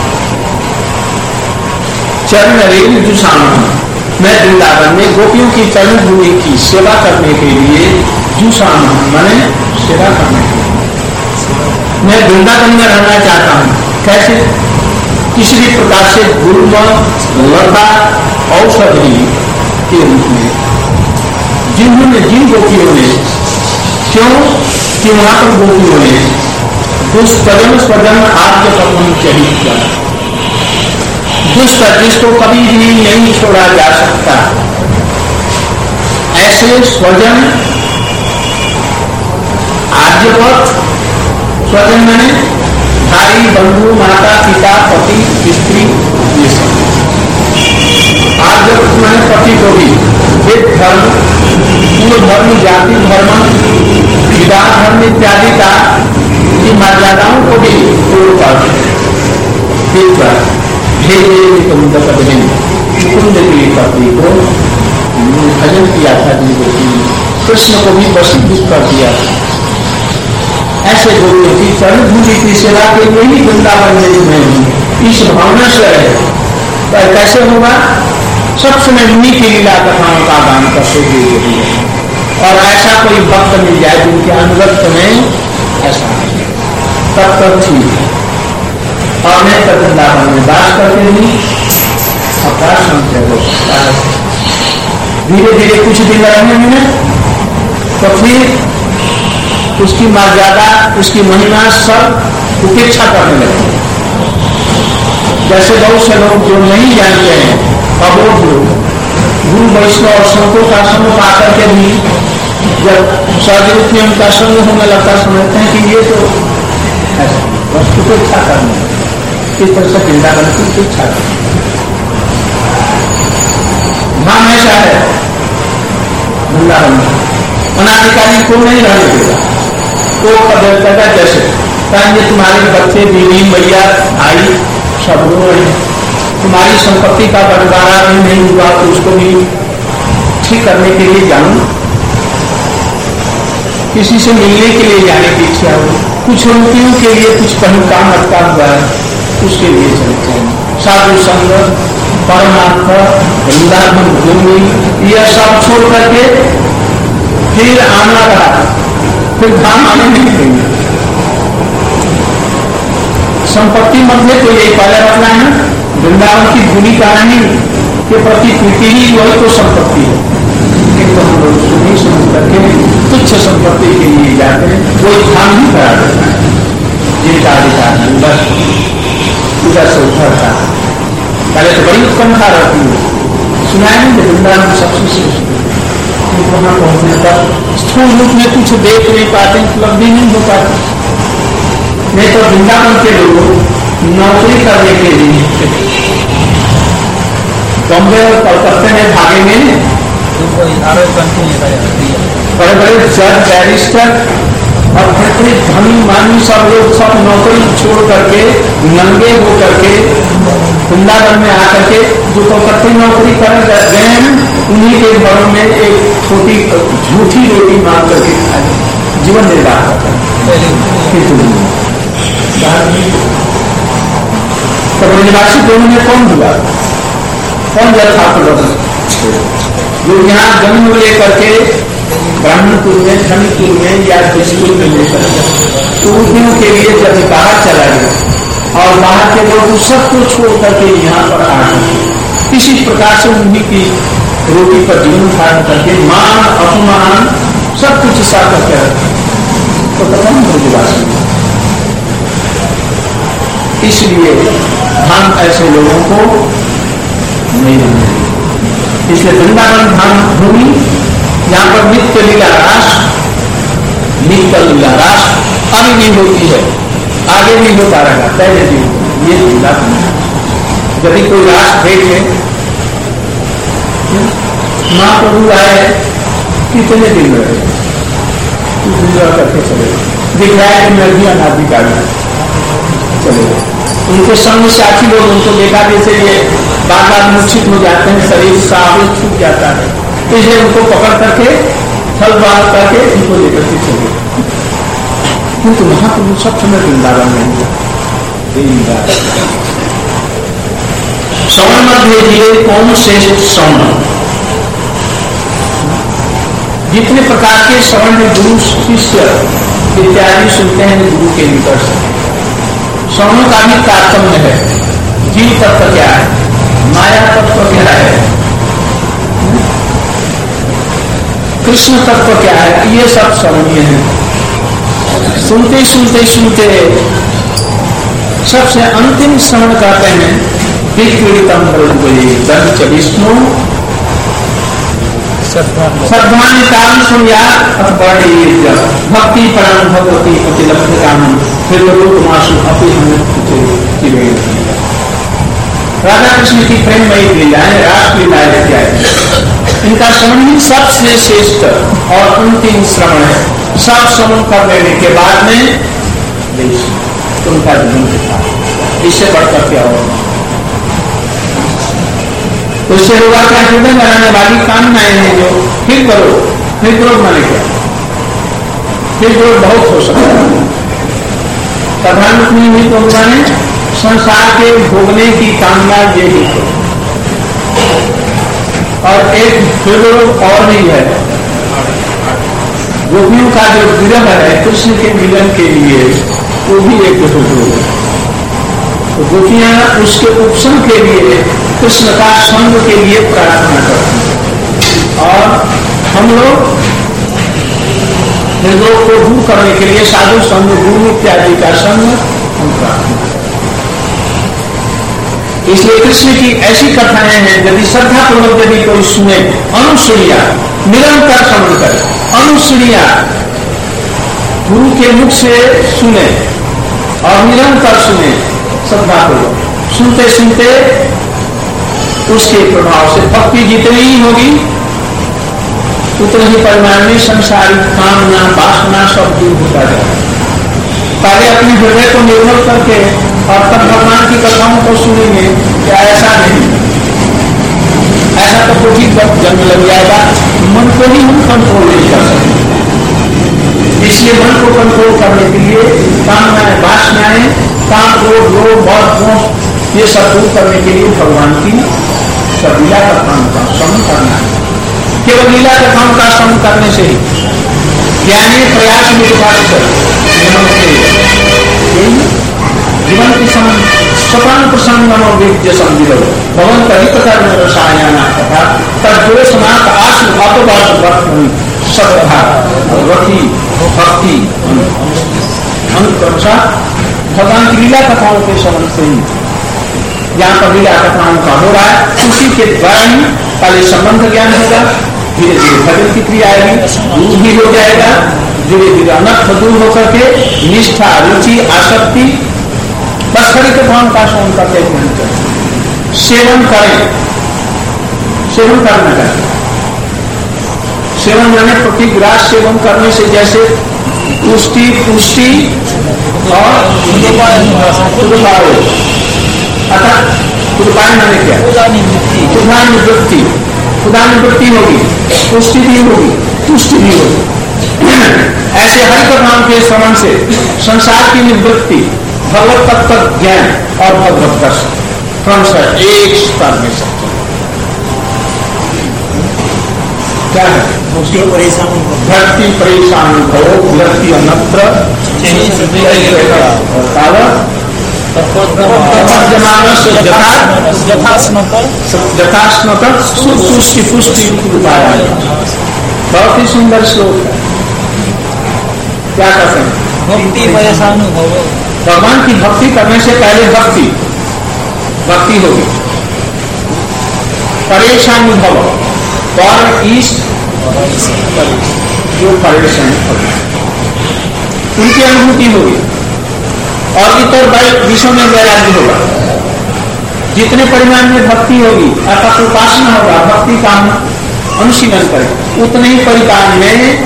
Speaker 1: चरण रेणु जुषाम, मैं वृंदावन में गोपियों की चरण धूलि की सेवा करने के लिए जुषाम माने सेवा करने के लिए मैं वृंदावन में रहना चाहता हूं। कैसे? किसी भी प्रकार से गुरुम लता औषधि के रूप में, जिन गोपियों ने, क्यों कि वहां पर गोपियों ने दुष्टजन स्वजन आद्य पत्नी शहीद किया। दुष्ट जिसको कभी भी नहीं छोड़ा जा सकता, ऐसे स्वजन आद्यपथ, स्वजन माने भाई बंधु माता पिता पति स्त्री, ये सब आद्यपथ माने पति को भी वेद धर्म, कुल धर्म, जाति धर्म, विवाह धर्म इत्यादि का की मर्यादाओं को भी तोड़कर भेजे मुकुंद पत्नी, मुकुंद की पत्नी को भजन किया था, कृष्ण को भी वशीभूत कर दिया। ऐसे गोपियों की चरण धूलि की सेवा के लिए ही वृंदावन में इस भावना से रहे। पर कैसे होगा? सब समय उन्हीं की लीला कथाओं का गान करते हुए, और ऐसा कोई भक्त मिल जाए जिनके अनुगत्य में ऐसा तब तक ठीक। और मैं तब वृंदावन में बात करते नहीं अपराध संशय हो सकता है। धीरे धीरे कुछ दिन रहने में तो फिर उसकी मर्यादा, उसकी महिमा सब उपेक्षा करने लगते। जैसे बहुत से लोग जो नहीं जानते हैं, अबोध लोग, गुरु वैष्णव और संतों का संग पाकर के भी जब सहज में उनका संग होने लगता समझते हैं कि ये तो ऐसा वस्तु को इच्छा करना इस तरह से वृंदावन की इच्छा करना धाम ऐसा है। वृंदावन अनाधिकारी को नहीं रहने देगा, वो बदल देगा जैसे ये तुम्हारे बच्चे बीवी मैया भाई सब लोग हैं, तुम्हारी संपत्ति का बंटवारा भी नहीं हुआ तो उसको भी ठीक करने के लिए जाऊं, किसी से मिलने के लिए जाने की इच्छा हो, कुछ रुपयों के लिए कुछ कहीं काम अटका हुआ है उसके लिए चलते हैं। साधु संग परमार्थ वृंदावन भूमि यह सब छोड़ करके फिर आना रहा, फिर धाम आने नहीं देंगे। संपत्ति मध्य तो यही पहले रखना है ना, वृंदावन की भूमि कहानी के प्रति प्रीति ही वही तो संपत्ति है। एक तो हम लोग सुनी समझ करके तुच्छ संपत्ति के लिए जाते हैं, वो धाम ही करा देता है जिनका अधिकार उधर उधर से उधर का। पहले तो बड़ी उत्कंठा रहती है, सुनाया नहीं कि वृंदावन सबसे श्रेष्ठ, वहां पहुंचने पर स्थूल रूप में कुछ देख नहीं पाते, उपलब्धि नहीं हो पाती। नहीं तो वृंदावन के लोग नौकरी करने के लिए बॉम्बे और कलकत्ते में भागेंगे, बड़े बड़े जज बैरिस्टर और फिर धनी मानी सब लोग सब नौकरी छोड़ करके नंगे हो करके वृंदावन में आकर के जो कलकत्ते नौकरी कर गए हैं उन्हीं के घरों में एक छोटी झूठी रोटी मांग करके खाए, जीवन निर्वाह करते हैं। तो निवासी दोनों में कौन हुआ, कौन यथार्थ जो यहाँ जन्म लेकर के ब्राह्मणपुर में धनीपुर में या किसपुर में लेकर तो उद्योगों के लिए जब बाहर चला गया और बाहर के लोग सबको छोड़ करके यहाँ पर आ गए, इसी प्रकार से उन्हीं की रोटी पर जीवन धारण करके मान अपमान सब कुछ साथ करके रखा तो कौन ब्रजवासी। इसलिए हम ऐसे लोगों को नहीं मानते। इसलिए वृंदावन धाम भूमि यहाँ पर नित्य लीला रास अभी भी होती है, आगे भी होता रहेगा, पहले भी ये लीला। यदि कोई रास देखे महाप्रभु आए कितने दिन रहे करके चले, दिख रहा है कि मैं भी अनाधिकारी चले गए। उनके संग साथी लोग उनको देखा जैसे ये बार बार मूर्छित हो जाते हैं, शरीर साबित छूट जाता है, इसलिए उनको पकड़ करके फल बात करके उनको लेकर के चले। किंतु महाप्रभु सब समय वृंदावन में श्रवण मध्य दिए कौन श्रेष्ठ श्रवण, जितने प्रकार के श्रवण में गुरु शिष्य इत्यादि सुनते हैं गुरु के निकट से, श्रवण का भी तारतम्य है। जीव तत्व क्या है, माया तत्व क्या है, कृष्ण तत्व क्या है, ये सब श्रवणीय है। सुनते सुनते सुनते सबसे अंतिम श्रवण कहते हैं विक्रीतम ब्रह्म विष्णु सद्भानितान सुनिया अथवा भक्ति पराम भगवती प्रतिलब्ध काम फिर मासु अपनी हमें राधा कृष्ण की प्रेममयी लीलाएं रासलीलाएं क्या है, इनका श्रवण ही सबसे श्रेष्ठ और अंतिम श्रवण है। सब श्रवण कर लेने के बाद में उनका जीवन दिखा, इससे बढ़कर क्या होगा। उससे होगा क्या, हृदय बनाने वाली कामनाएं हैं जो फिर करो माने क्या, फिर बहुत हो सकता है। प्रधानमंत्री हुई तो माने संसार के भोगने की कामना ये ही है। और एक फिर और भी है, गोपियों का जो विरह है कृष्ण के मिलन के लिए वो भी एक है। तो गोपियां उसके उपशम के लिए कृष्ण का संग के लिए प्रार्थना करती हैं और हम लोग हृदय को दूर करने के लिए साधु संग गुरु इत्यादि का संग हम प्रार्थना करते हैं। इसलिए कृष्ण की ऐसी कथाएं हैं, यदि श्रद्धा पूर्वक यदि कोई सुने, अनुश्रिया निरंतर श्रवण करे, अनुश्रिया गुरु के मुख से सुने और निरंतर सुने, श्रद्धा पूर्वक सुनते सुनते उसके प्रभाव से भक्ति जितनी ही होगी उतने ही परिमाण में संसारिक कामना वासना सब दूर होता जाएगा। पहले अपने हृदय को निर्मल करके और तब भगवान की कथाओं को सुनेंगे, क्या ऐसा नहीं? ऐसा तो कुछ ही जन्म लग जाएगा, मन को ही हम कंट्रोल नहीं कर सकते। इसलिए मन को कंट्रोल करने के लिए कामनाएं वासनाएं काम क्रोध लोभ और मोह ये सब दूर करने के लिए भगवान की सब लीला कथाओं का श्रवण करना है। केवल लीला कथाओं का श्रवण करने से ही ज्ञानी प्रयास में जीवन की स्वतंत्र प्रसन्न मनोविद्य समझो भवन कहित कर्म रसायना तथा तद्दो समाप्त आश्र अपवाद श्रद्धा रति भक्ति अनुसार भगवान की लीला कथाओं के श्रवण से ही यहाँ पर लीला कथाओं का हो रहा है, उसी के द्वारा ही पहले संबंध ज्ञान होगा, धीरे धीरे भजन की क्रिया आएगी, दूर भी हो जाएगा, धीरे धीरे अनर्थ दूर होकर के निष्ठा रुचि आसक्ति बस हरि कथाओं का श्रवण करते हैं। सेवन करें, सेवन करना चाहिए। सेवन माने प्रतिग्रास सेवन करने से जैसे पुष्टि पुष्टि और अर्थात उपाय माने क्या? खुदा निवृत्ति होगी, पुष्टि भी होगी, तुष्टि भी होगी। ऐसे हरि कथाओं के श्रवण से संसार की निवृत्ति, भगवत तत्व ज्ञान और भगवत दर्शन क्रमशः एक स्तर में सकते क्या है? भक्ति परेशान भरो विरक्ति अन्यत्र सुष्टि पुष्टि उपाय। बहुत ही सुंदर श्लोक है। क्या कहते हैं?
Speaker 3: भक्ति परेशान
Speaker 1: भगवान की भक्ति करने से पहले भक्ति होगी। परेशान भव पर ईश जो परेशान उनकी अनुभूति होगी और इतर विषयों में वैराग्य होगा। जितने परिमाण में भक्ति होगी अर्थात उपासना होगा, भक्ति का अनुशीलन करें, उतने ही परिमाण में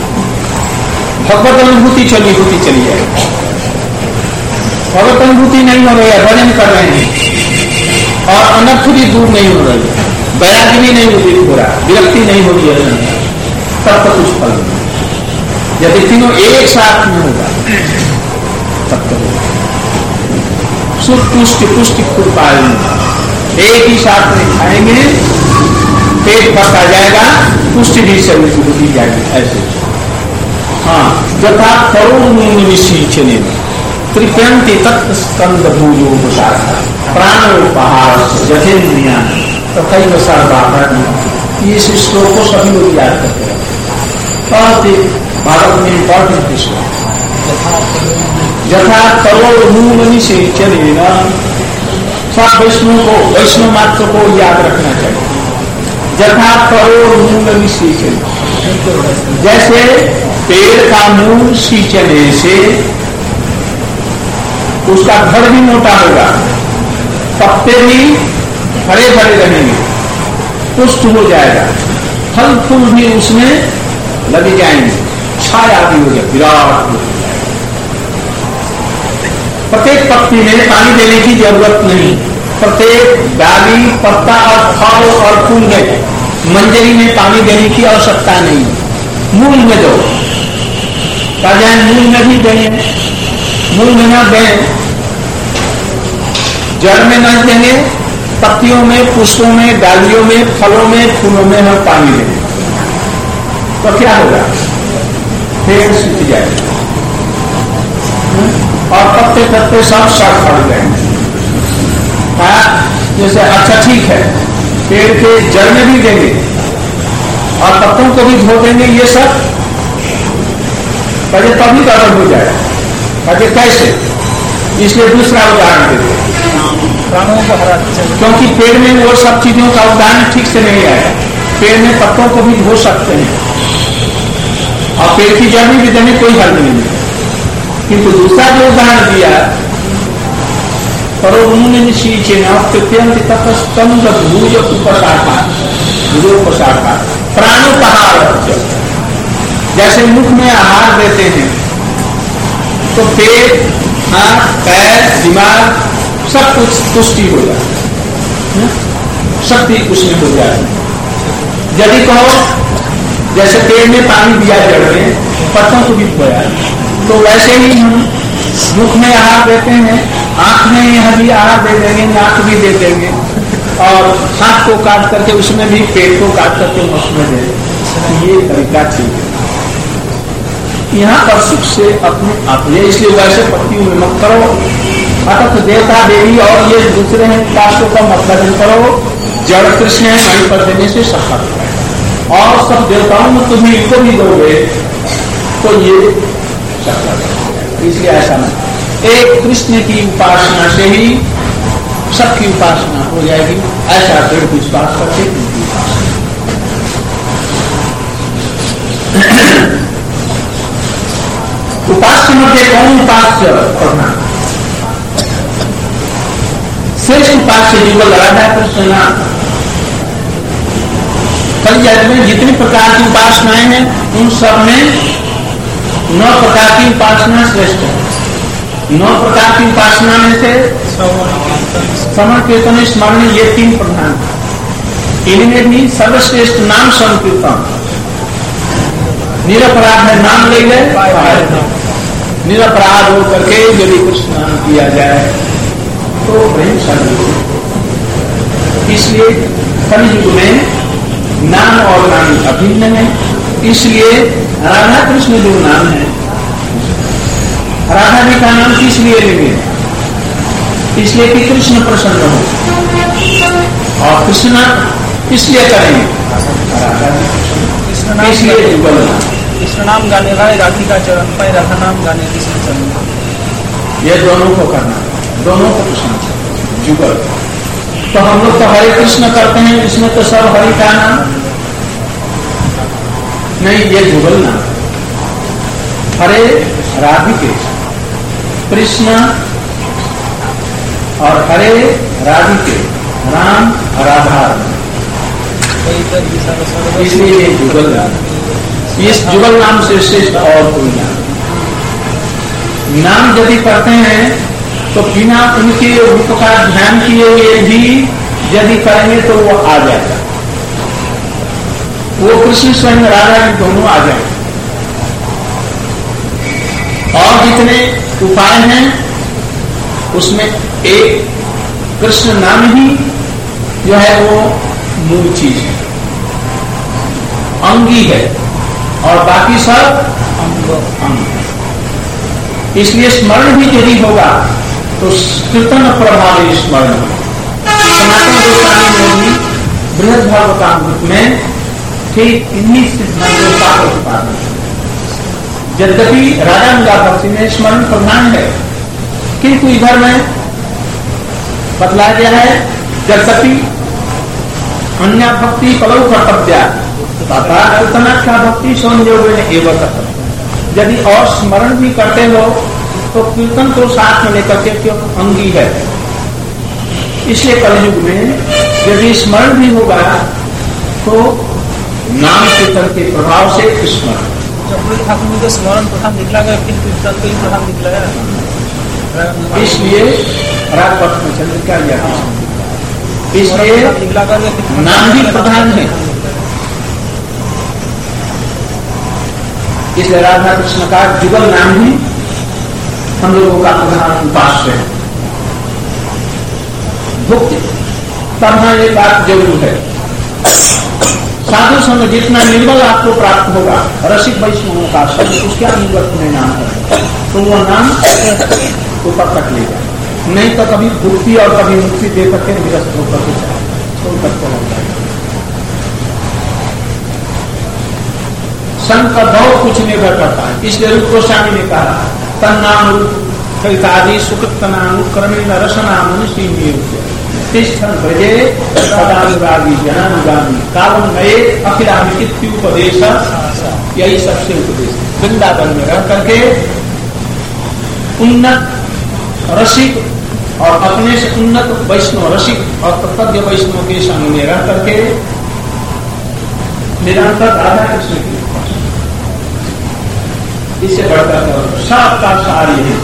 Speaker 1: भगवत अनुभूति चली जाएगी। भगवत अनुभूति नहीं हो रही है, भजन कर रहे हैं और अनर्थ भी दूर नहीं हो रही है, वैराग्य भी नहीं हो रहा, विरक्ति नहीं हो रही है, तब तो कुछ फल नहीं। यदि तीनों एक साथ में होगा तब तो सुख पुष्टि पुष्टि पाएंगे। एक ही साथ में खाएंगे, पेट भरता जाएगा, पुष्टि भी शरीर की होती जाएगी। ऐसे हाँ यथा करोड़ चले त्रिप्यंती तत्व स्कंद भूजो प्राणोपहार जथेन्द्रिया तथा सर्वाभरण। ये श्लोक को सभी लोग याद करते हैं, बहुत ही भारत में इंपॉर्टेंट श्लोक। यथा करोड़ मूल से चलेगा, सब वैष्णव मात्र को याद रखना चाहिए। यथा करोड़ मूल से चले, जैसे पेड़ का मूल सींचने से उसका घर भी मोटा होगा, पत्ते भी हरे भरे रहेंगे, पुष्ट हो जाएगा, फल फूल भी उसमें लगे जाएंगे, छाया भी हो जाए, विराट। प्रत्येक पत्ती में पानी देने की जरूरत नहीं, प्रत्येक डाली पत्ता और फल और फूल में मंजरी में पानी देने की आवश्यकता नहीं। मूल में दो, मूल में भी देंगे, मूल में न दें, जड़ में न देंगे, पत्तियों में, पुष्पों में, डालियों में, फलों में, फूलों में हम पानी देंगे तो क्या होगा? पेड़ सूख जाएगा और पत्ते पत्ते सब सड़ फड़ जाएंगे। जैसे अच्छा ठीक है, पेड़ के जड़ में भी देंगे और पत्तों को भी धो देंगे, ये सब पहले तभी गड़बड़ हो जाएगा। अरे कैसे? इसलिए दूसरा उदाहरण देते हैं।
Speaker 3: प्राणों को हराते चले,
Speaker 1: क्योंकि पेड़ में वो सब चीजों का उदाहरण ठीक से नहीं आया। पेड़ में पत्तों को भी धो सकते हैं और पेड़ की जड़ भी देने कोई हल नहीं है, किंतु दूसरा जो उदाहरण दिया परो उन्होंने निश्चय भूज उपशाखा भूजोपशाखा प्राणोपहार, जैसे मुख में आहार देते हैं तो पेट, आंख, पैर, दिमाग सब कुछ पुष्टि हो जाए, शक्ति उसमें हो जाए। यदि कहो जैसे पेड़ में पानी दिया जड़ में, पत्तों को भी खोया, तो वैसे ही हम मुख में आहार देते हैं, आंख में यह भी आहार दे देंगे, नाक भी दे देंगे, और हाथ को काट करके उसमें भी पेट को काट करके उसमें दे देंगे। ये तरीका ठीक है। यहाँ पर सुख से अपने इसलिए वैसे पत्तियों में मत करो, अतः देवता देवी और ये दूसरे हैं काष्टों का मतलब करो, जड़ कृष्ण है नहीं पर देने से सफल है, और सब देवताओं में तुम्हें इनको भी दोगे तो ये सफल है। इसलिए ऐसा नहीं, एक कृष्ण की उपासना से ही सबकी उपासना हो जाएगी, ऐसा दृढ़ विश्वास करके उनकी उपासना। उपास्य मध्य कौन उपास्य प्रधान? श्रेष्ठ उपास्य युगल राधा कृष्ण। कल जग में जितनी प्रकार की उपासनाएं हैं उन सब में 9 प्रकार की उपासना श्रेष्ठ है। 9 प्रकार की उपासना में से श्रवण कीर्तन स्मरण ये 3 प्रधान, इनमें भी सर्वश्रेष्ठ नाम संकीर्तन। निरपराध है, नाम ले गए, निरपराध हो करके यदि कृष्ण नाम किया जाए तो प्रेम शांति। इसलिए कलयुग में नाम और नाम अभिन्न है। इसलिए राधा कृष्ण जो नाम है, राधा जी का नाम किस लिए लेंगे? इसलिए कि कृष्ण प्रसन्न हो, और कृष्ण इसलिए करेंगे इसलिए युगल
Speaker 3: कृष्ण नाम गाने वाले राधिका चरण पर, राधा नाम गाने कृष्ण चरण।
Speaker 1: ये दोनों को करना, दोनों को कृष्ण जुगल। तो हम लोग तो हरे कृष्ण करते हैं, इसमें तो सब हरि का नाम नहीं, ये जुगल नाम। हरे राधिके कृष्ण और हरे राधिके राम राधा, इसलिए ये जुगल नाम। इस जुगल नाम से श्रेष्ठ और कोई नाम यदि करते हैं तो बिना उनके रूप का ध्यान किए हुए भी यदि करेंगे तो वो आ जाएगा, वो कृष्ण स्वयं राधा जी दोनों आ जाएंगे। और जितने उपाय हैं उसमें एक कृष्ण नाम ही जो है वो मूल चीज है, अंगी है, और बाकी सब अंग। इसलिए स्मरण भी यदि होगा तो कीर्तन प्रभावी स्मरण होगा। सनातन गोस्वामी ने भी बृहद भागवतामृत में ठीक इन्हीं सिद्धांतों का प्रतिपादन। यद्यपि राजा मुला भक्ति में स्मरण प्रधान है, किंतु इधर में बतलाया गया है यद्यपि अन्य भक्ति कलौ कर्तव्या कीर्तनाख्या भक्ति संयोग एवं कर्तव्य। यदि और स्मरण भी करते हो तो कीर्तन को साथ में लेकर के क्यों अंगी है। इसलिए कलयुग में यदि स्मरण भी होगा तो नाम कीर्तन के प्रभाव से स्मरण।
Speaker 3: जब ठाकुर जी का स्मरण प्रधान निकला गया, फिर कीर्तन को ही प्रधान निकला है।
Speaker 1: इसलिए राजपथ में चंद्रिका या इसलिए नाम भी प्रधान है। इसलिए राधा कृष्ण का जुगल नाम ही हम लोगों का प्रधान उपास्य है। भुक्ति तब ये बात जरूर है, साधु संग जितना निर्मल आपको प्राप्त होगा, रसिक वैष्णवों का सब उसके अनुगत में नाम है तो वो नाम ऊपर तक ले जाए, नहीं तो कभी भुक्ति और कभी मुक्ति दे करके निरस्त होकर के जाए तो तक लग जाएगा। संत का भाव कुछ निर्भर करता है। इसलिए रूप गोस्वामी ने कहा तन नाम रूप चरितादि सुकृतनानुक्रमेण रसना मनुष्य तिष्ठन् भजे सदानुरागी जनानुगामी कालम नए अखिलामित्युपदेश, यही सबसे उपदेश। वृंदावन में रह करके उन्नत रसिक और अपने से उन्नत वैष्णव रसिक और तत्वज्ञ वैष्णव के संग में रह करके निरंतर राधा कृष्ण की, इससे बढ़कर सबका सार यही